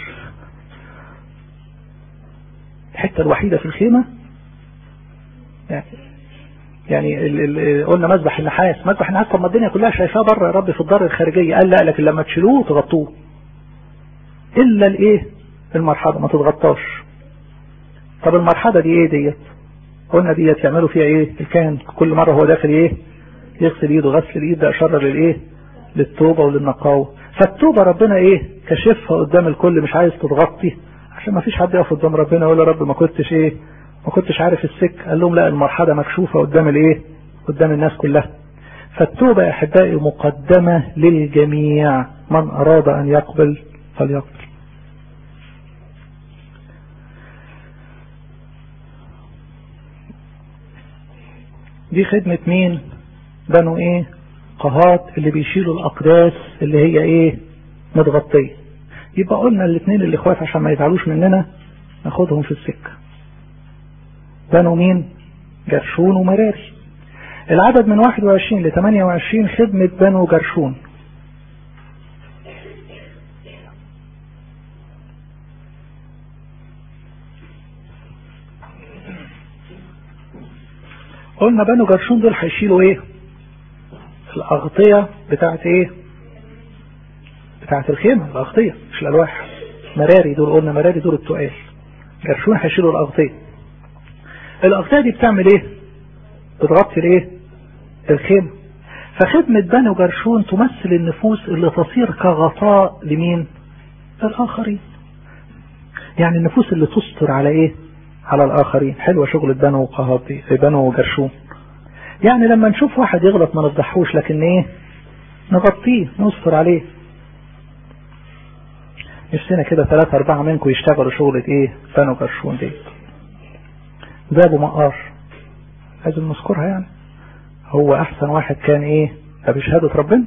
الحته الوحيده في الخيمه يعني يعني ال ال قلنا مذبح النحاس، مذبح النحاس طب ما الدنيا كلها شايفاه بره يا رب في الدار الخارجيه، قال لا لكن لما تشيلوه تغطوه الا الايه؟ المرحبه ما تتغطاش. طب المرحبه دي ايه ديت؟ قلنا ديت يعملوا فيها ايه؟ الكاهن كل مره هو داخل ايه؟ يغسل ايده. غسل الايد ده اشاره للايه؟ للتوبه وللنقاوه. فالتوبه ربنا ايه؟ كشفها قدام الكل، مش عايز تتغطي عشان ما فيش حد يقف قدام ربنا يقول يا رب ما كنتش ايه؟ ما كنتش عارف السك. قال لهم لا المرحله مكشوفه قدام الايه؟ قدام الناس كلها. فالتوبه يا احبائي مقدمه للجميع، من اراد ان يقبل فليقبل. دي خدمة مين؟ بنو ايه؟ قهات اللي بيشيلوا الاقداس اللي هي ايه؟ متغطية. يبقى قلنا الاثنين اللي اخوات عشان ما يزعلوش مننا ناخدهم في السكة. بنو مين؟ جرشون ومراري. العدد من واحد وعشرين ل ثمانية وعشرين خدمة بنو جرشون. قلنا بنو جرشون دول هيشيلوا ايه؟ الاغطية بتاعت ايه؟ بتاعت الخيمة، الاغطية مش الالواح. مراري دول قلنا مراري دول التقال. جرشون هيشيلوا الاغطية. الاغطية دي بتعمل ايه؟ بتغطي الايه؟ الخيمة. فخدمة بنو جرشون تمثل النفوس اللي تصير كغطاء لمين؟ الاخرين. يعني النفوس اللي تستر على ايه؟ على الاخرين. حلوة شغل بنو قهات دي بنو جرشون. يعني لما نشوف واحد يغلط ما نفضحوش لكن ايه؟ نغطيه نستر عليه. نفسنا كده ثلاثة اربعة منكم يشتغلوا شغلة ايه؟ بنو جرشون دي. ده ابو مقار لازم نذكرها، يعني هو احسن واحد كان ايه؟ بشهادة ربنا.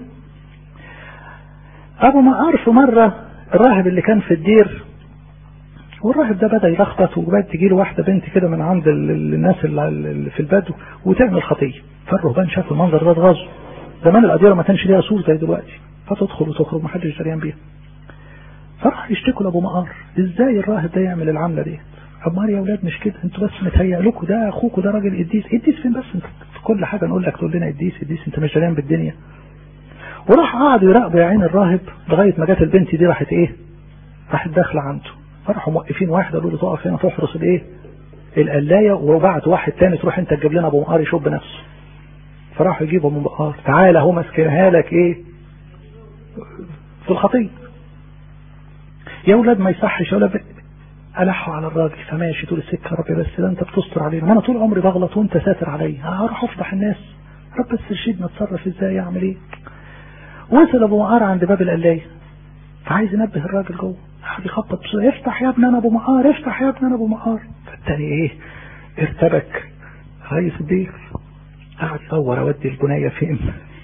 ابو مقار في مرة الراهب اللي كان في الدير، والراهب ده بدأ يلخبط وبدأ تجيله واحدة بنت كده من عند الناس اللي في البدو وتعمل خطية. فالرهبان شاف المنظر ده اتغاظوا. زمان الأديرة ما كانش ليها سور زي دلوقتي، فتدخل وتخرج ما حدش دريان بيها. فراح يشتكوا لابو مقار ازاي الراهب ده يعمل العملة دي. ابو مقار يا اولاد مش كده، انتوا بس متهيأ لكم ده اخوكوا ده راجل قديس. قديس فين بس؟ انت كل حاجة نقول لك تقول لنا قديس قديس، انت مش دريان بالدنيا. وراح قعدوا يراقبوا يا عين الراهب لغاية ما جت البنت دي راحت ايه؟ راحت داخلة عنده. فراحوا موقفين واحد قالوا له تقف هنا تحرس الايه؟ القلايه، وبعت واحد تاني تروح انت تجيب لنا ابو مقار يشوف بنفسه. فراحوا يجيبوا ابو مقار، تعالى اهو ماسكينها لك ايه؟ في الخطيه. يا اولاد ما يصحش يا اولاد. الحوا على الراجل فماشي طول السكه. يا رب بس ده انت بتستر علينا، ما انا طول عمري بغلط وانت ساتر عليا، هروح افضح الناس. رب بس ارشدنا اتصرف ازاي اعمل ايه. وصل ابو مقار عند باب القلايه فعايز ينبه الراجل جوه، قعد يخبط بسرعه افتح يا ابني انا ابو مقار، افتح يا ابني انا ابو مقار. فالتاني ايه؟ ارتبك رئيس الدير، قعد يدور اودي البنيه فين.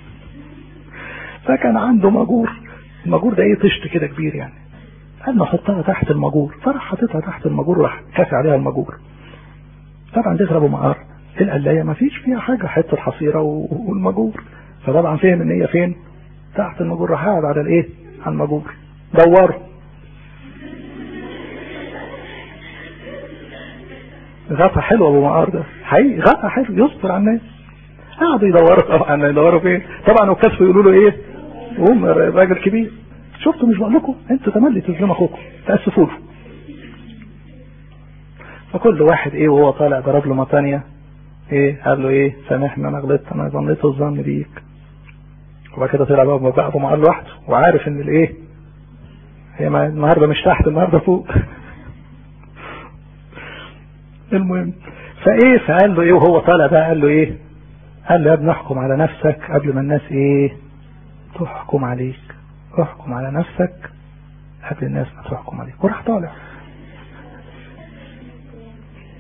فكان عنده ماجور. الماجور ده ايه؟ طشت كده كبير يعني. قال له حطها تحت الماجور. فراح حاططها تحت الماجور وراح كافي عليها الماجور. طبعا دخل ابو مقار القلايه ما فيش فيها حاجه، حته الحصيره والماجور. فطبعا فهم ان هي فين؟ تحت الماجور. راح قاعد على الايه؟ على الماجور. دوروا غطا حلو ابو مقار ده حقيقي، غطا حلو يستر على الناس. قعدوا يدوروا طبعا يدوروا فين؟ طبعا وكسفوا يقولوا له ايه؟ قوم راجل كبير. شفتوا مش بقول لكم انتوا تملي تظلموا اخوكم تاسفوا له. فكل واحد ايه وهو طالع ضرب له مطانيه ايه؟ قال له ايه؟ سامحني انا غلطت، انا ظنيت الظن بيك. وبعد كده طلع بقى ابو مقار لوحده وعارف ان الايه؟ هي النهارده مش تحت النهارده فوق. المهم فايه؟ فقال له ايه وهو طالع بقى؟ قال له ايه؟ قال له يا ابني احكم على نفسك قبل ما الناس ايه؟ تحكم عليك. احكم على نفسك قبل الناس ما تحكم عليك. وراح طالع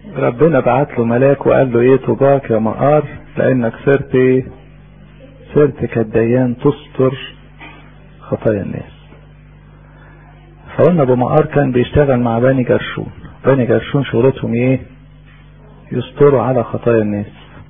ربنا بعت له ملاك وقال له ايه؟ طوباك يا مقار لانك صرت ايه؟ صرت كالديان تستر خطايا الناس. فقلنا ابو مقار كان بيشتغل مع بني جرشون. بني جرشون شغلتهم ايه؟ يستروا على خطايا الناس.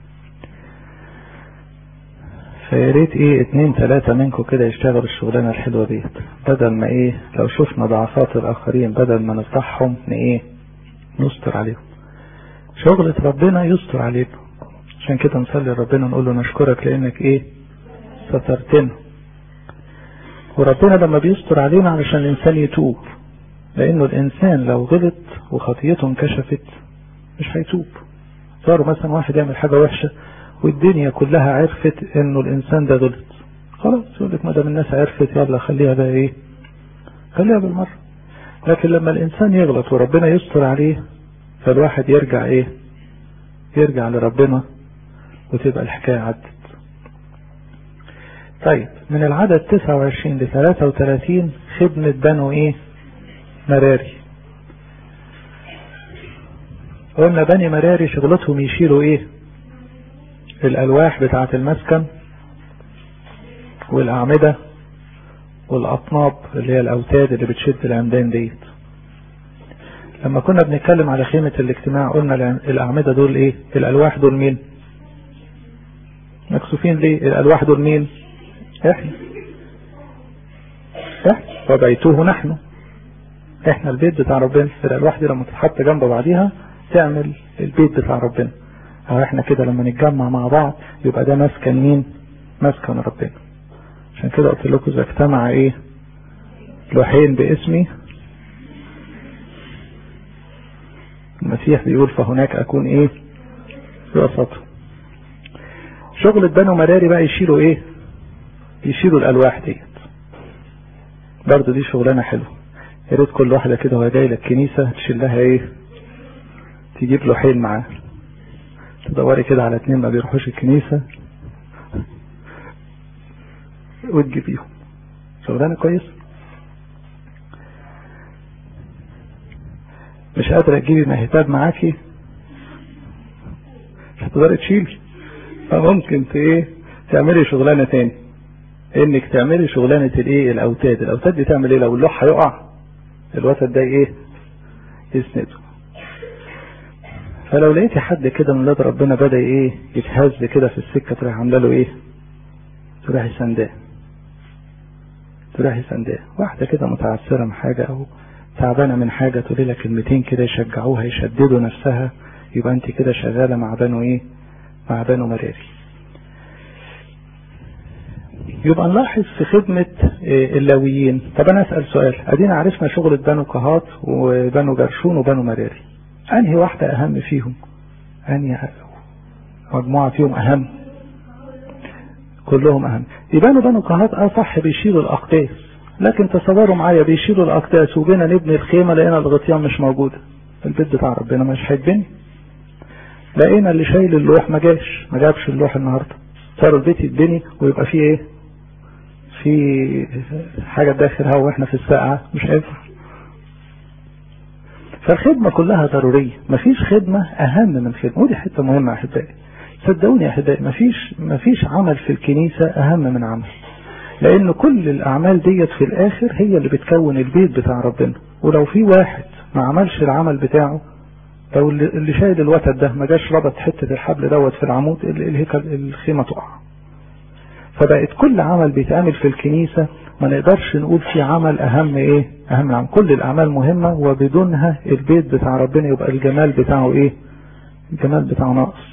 فياريت ايه اتنين تلاتة منكم كده يشتغلوا الشغلانة الحلوة ديت، بدل ما ايه لو شفنا ضعفات الاخرين بدل ما نفضحهم ايه نستر عليهم. شغلة ربنا يستر علينا، عشان كده نصلي ربنا نقول له نشكرك لانك ايه سترتنا. وربنا لما بيستر علينا علشان الانسان يتوب، لانه الانسان لو غلط وخطيته انكشفت مش هيتوب. صار مثلا واحد يعمل حاجة وحشة والدنيا كلها عرفت انه الانسان ده غلط، خلاص يقول لك ما دام الناس عرفت يلا خليها بقى ايه خليها بالمرة. لكن لما الانسان يغلط وربنا يستر عليه فالواحد يرجع ايه يرجع لربنا وتبقى الحكاية عدت. طيب من العدد تسعة وعشرين ل ثلاثة وثلاثين خدمة بنو ايه مراري. قلنا بني مراري شغلتهم يشيلوا ايه الالواح بتاعة المسكن والاعمدة والاطناب اللي هي الاوتاد اللي بتشد العمدان ديت. لما كنا بنتكلم على خيمة الاجتماع قلنا الاعمدة دول ايه؟ الالواح دول مين؟ مكسوفين ليه؟ الالواح دول مين؟ احنا احنا وبيتوه نحن، احنا البيت بتاع ربنا. الالواح دي لما تتحط جنب بعضيها تعمل البيت بتاع ربنا. او احنا كده لما نتجمع مع بعض يبقى ده مسكن مين؟ مسكن ربنا. عشان كده قلت لكم اذا اجتمع ايه لوحين باسمي، المسيح بيقول فهناك اكون ايه في وسطه. شغل بنو مراري بقى يشيلوا ايه؟ يشيلوا الالواح ديت. برضه دي شغلانه حلوه. يا ريت كل واحده كده وهي جايه للكنيسه تشيل لها ايه؟ تجيب لوحين معاه، تدوري كده على اتنين ما بيروحوش الكنيسه وتجيبيهم. شغلانه كويس. مش قادره تجيبي مهتاب معاكي مش هتقدري تشيلي، فممكن ايه تعملي شغلانه تاني، انك تعملي شغلانه الايه الاوتاد. الاوتاد دي تعمل ايه؟ لو اللوح هيقع الوتد ده ايه يسنده. فلو لقيتي حد كده من ولاد ربنا بدا ايه يتهز كده في السكه تروح عامله له ايه؟ تروحي سنداه تروحي سنداه. واحده كده متعثره من حاجه او تعبانه من حاجه تقولي لها كلمتين كده يشجعوها يشددوا نفسها، يبقى انت كده شغاله مع بنو ايه؟ مع بنو مراري. يبقى نلاحظ في خدمة اللاويين. طب انا اسأل سؤال، ادينا عرفنا شغلة بنو قهات وبنو جرشون وبنو مراري، انهي واحدة اهم فيهم؟ انهي مجموعة فيهم اهم؟ كلهم اهم. يبقى بنو قهات اه صح بيشيلوا الاقداس، لكن تصوروا معايا بيشيلوا الاقداس وجينا نبني الخيمة لقينا الغطيان مش موجودة، البيت بتاع ربنا مش هيتبني. لقينا اللي شايل اللوح ما جاش ما جابش اللوح النهارده، صار البيت يتبني ويبقى فيه ايه؟ في حاجة داخلها واحنا في الساعة مش هينفع. فالخدمة كلها ضرورية، مفيش خدمة اهم من خدمة. ودي حتة مهمة يا احبائي، صدقوني يا احبائي، مفيش مفيش عمل في الكنيسة اهم من عمل، لان كل الاعمال ديت في الاخر هي اللي بتكون البيت بتاع ربنا. ولو في واحد ما عملش العمل بتاعه، لو اللي شايل الوتد ده ما جاش ربط حتة الحبل دوت في العمود الهيكل الخيمة تقع. فبقت كل عمل بيتعمل في الكنيسة ما نقدرش نقول في عمل اهم ايه اهم عمل. كل الاعمال مهمة وبدونها البيت بتاع ربنا يبقى الجمال بتاعه ايه؟ الجمال بتاعه ناقص.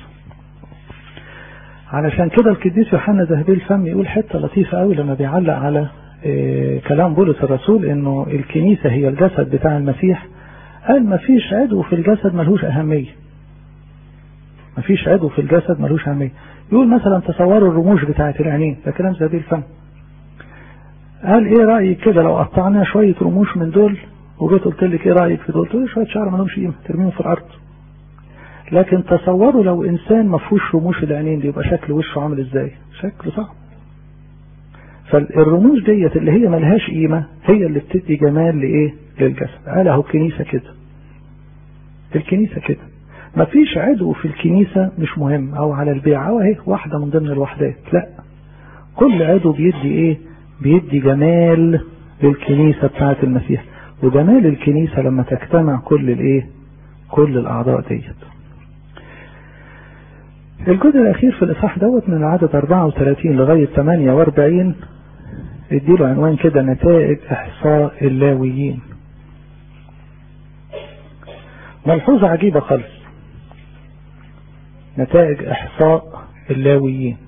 علشان كده القديس يوحنا ذهبي الفم يقول حتة لطيفة قوي لما بيعلق على إيه كلام بولس الرسول انه الكنيسة هي الجسد بتاع المسيح. قال ما فيش عضو في الجسد ملهوش اهمية، ما فيش عضو في الجسد ملهوش اهمية. يقول مثلا تصوروا الرموش بتاعة العينين، ده كلام ذهبي الفم. قال ايه رأيك كده لو قطعنا شوية رموش من دول وجيت قلت لك ايه رأيك في دول؟ تقول شوية شعر ما لهمش قيمة ترميهم في الارض. لكن تصوروا لو انسان ما فيهوش رموش العينين دي يبقى شكل وشه عامل ازاي؟ شكله صعب. فالرموش ديت اللي هي ملهاش قيمة هي اللي بتدي جمال لايه؟ للجسد. قال اهو الكنيسة كده، الكنيسة كده مفيش عضو في الكنيسة مش مهم او على البيع او اهي واحدة من ضمن الوحدات، لا، كل عضو بيدي ايه؟ بيدي جمال للكنيسة بتاعت المسيح. وجمال الكنيسة لما تجتمع كل الايه؟ كل الاعضاء ديت. الجزء الاخير في الاصحاح دوت من العدد أربعة وثلاثين لغاية ثمانية وأربعين اديله عنوان كده: نتائج احصاء اللاويين. ملحوظة عجيبة خالص، نتائج احصاء اللاويين.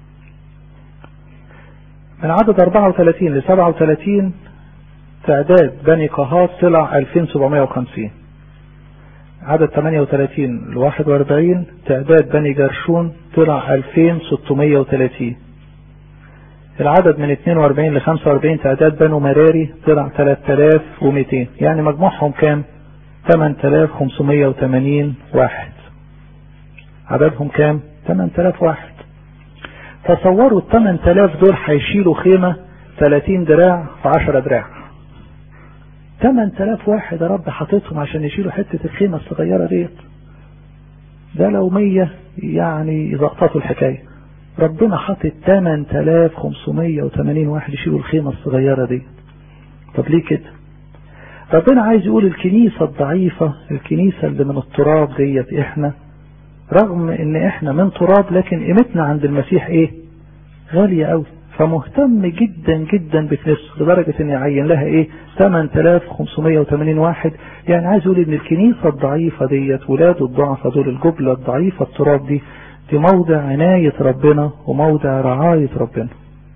من عدد أربعة وثلاثين ل سبعة وثلاثين تعداد بني قهات طلع ألفين وسبعمائة وخمسين. عدد ثمانية وثلاثين ل واحد وأربعين تعداد بني جرشون طلع ألفين وستمائة وثلاثين. العدد من اثنين وأربعين ل خمسة وأربعين تعداد بنو مراري طلع ثلاثة آلاف ومئتين، يعني مجموعهم كام؟ ثمانية آلاف وخمسمائة وثمانين واحد. عددهم كام؟ ثمانية آلاف واحد. تصوروا ال ثمانية آلاف دول هيشيلوا خيمة ثلاثين دراع في عشرة دراع. ثمانية آلاف واحد يا رب حاططهم عشان يشيلوا حتة الخيمة الصغيرة ديت. ده لو مية يعني يزقططوا الحكاية. ربنا حاطط ثمانية آلاف وخمسمائة وثمانين واحد يشيلوا الخيمة الصغيرة ديت. طب ليه كده؟ ربنا عايز يقول الكنيسة الضعيفة، الكنيسة اللي من التراب ديت، احنا رغم ان احنا من تراب لكن قيمتنا عند المسيح ايه؟ غالية قوي. فمهتم جدا جدا بكنيسته لدرجة ان يعين لها ايه؟ ثمانية آلاف وخمسمائة وثمانين واحد. يعني عايز يقول ان الكنيسة الضعيفة ديت، ولاد الضعفة دول، الجبلة الضعيفة التراب دي، دي موضع عناية ربنا وموضع رعاية ربنا.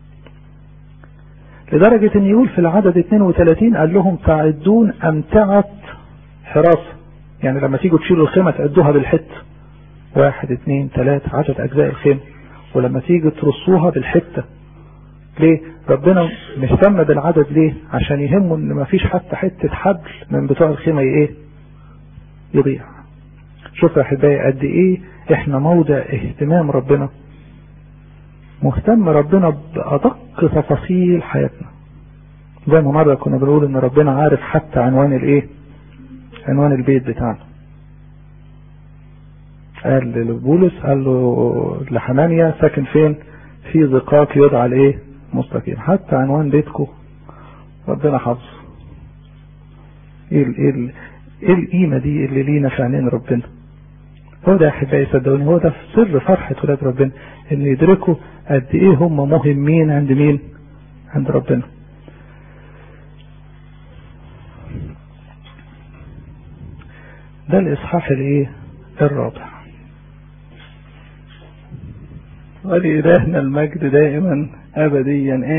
لدرجة ان يقول في العدد اثنين وثلاثين قال لهم تعدون امتعة حراسة. يعني لما تيجوا تشيلوا الخيمة تعدوها بالحتة، واحد اثنين ثلاثة، عدد اجزاء الخيمة. ولما تيجي ترصوها بالحتة. ليه؟ ربنا مهتم بالعدد ليه؟ عشان يهمه ان ما فيش حتى حتة حبل من بتوع الخيمة ايه؟ يضيع. شوف يا احبائي قد ايه احنا موضع اهتمام ربنا. مهتم ربنا بأدق تفاصيل حياتنا. زي ما مرة كنا بنقول ان ربنا عارف حتى عنوان الايه؟ عنوان البيت بتاعنا. قال لبولس، قال له لحنانيا ساكن فين؟ في زقاق يدعى الايه؟ مستقيم. حتى عنوان بيتكم ربنا حافظه. ايه ايه ايه القيمة دي اللي لينا في عينين ربنا؟ هو ده يا احبائي صدقوني، هو ده سر فرحة ولاد ربنا، ان يدركوا قد ايه هم مهمين عند مين؟ عند ربنا. ده الاصحاح الايه؟ الرابع. ولإلهنا المجد دائما ابديا.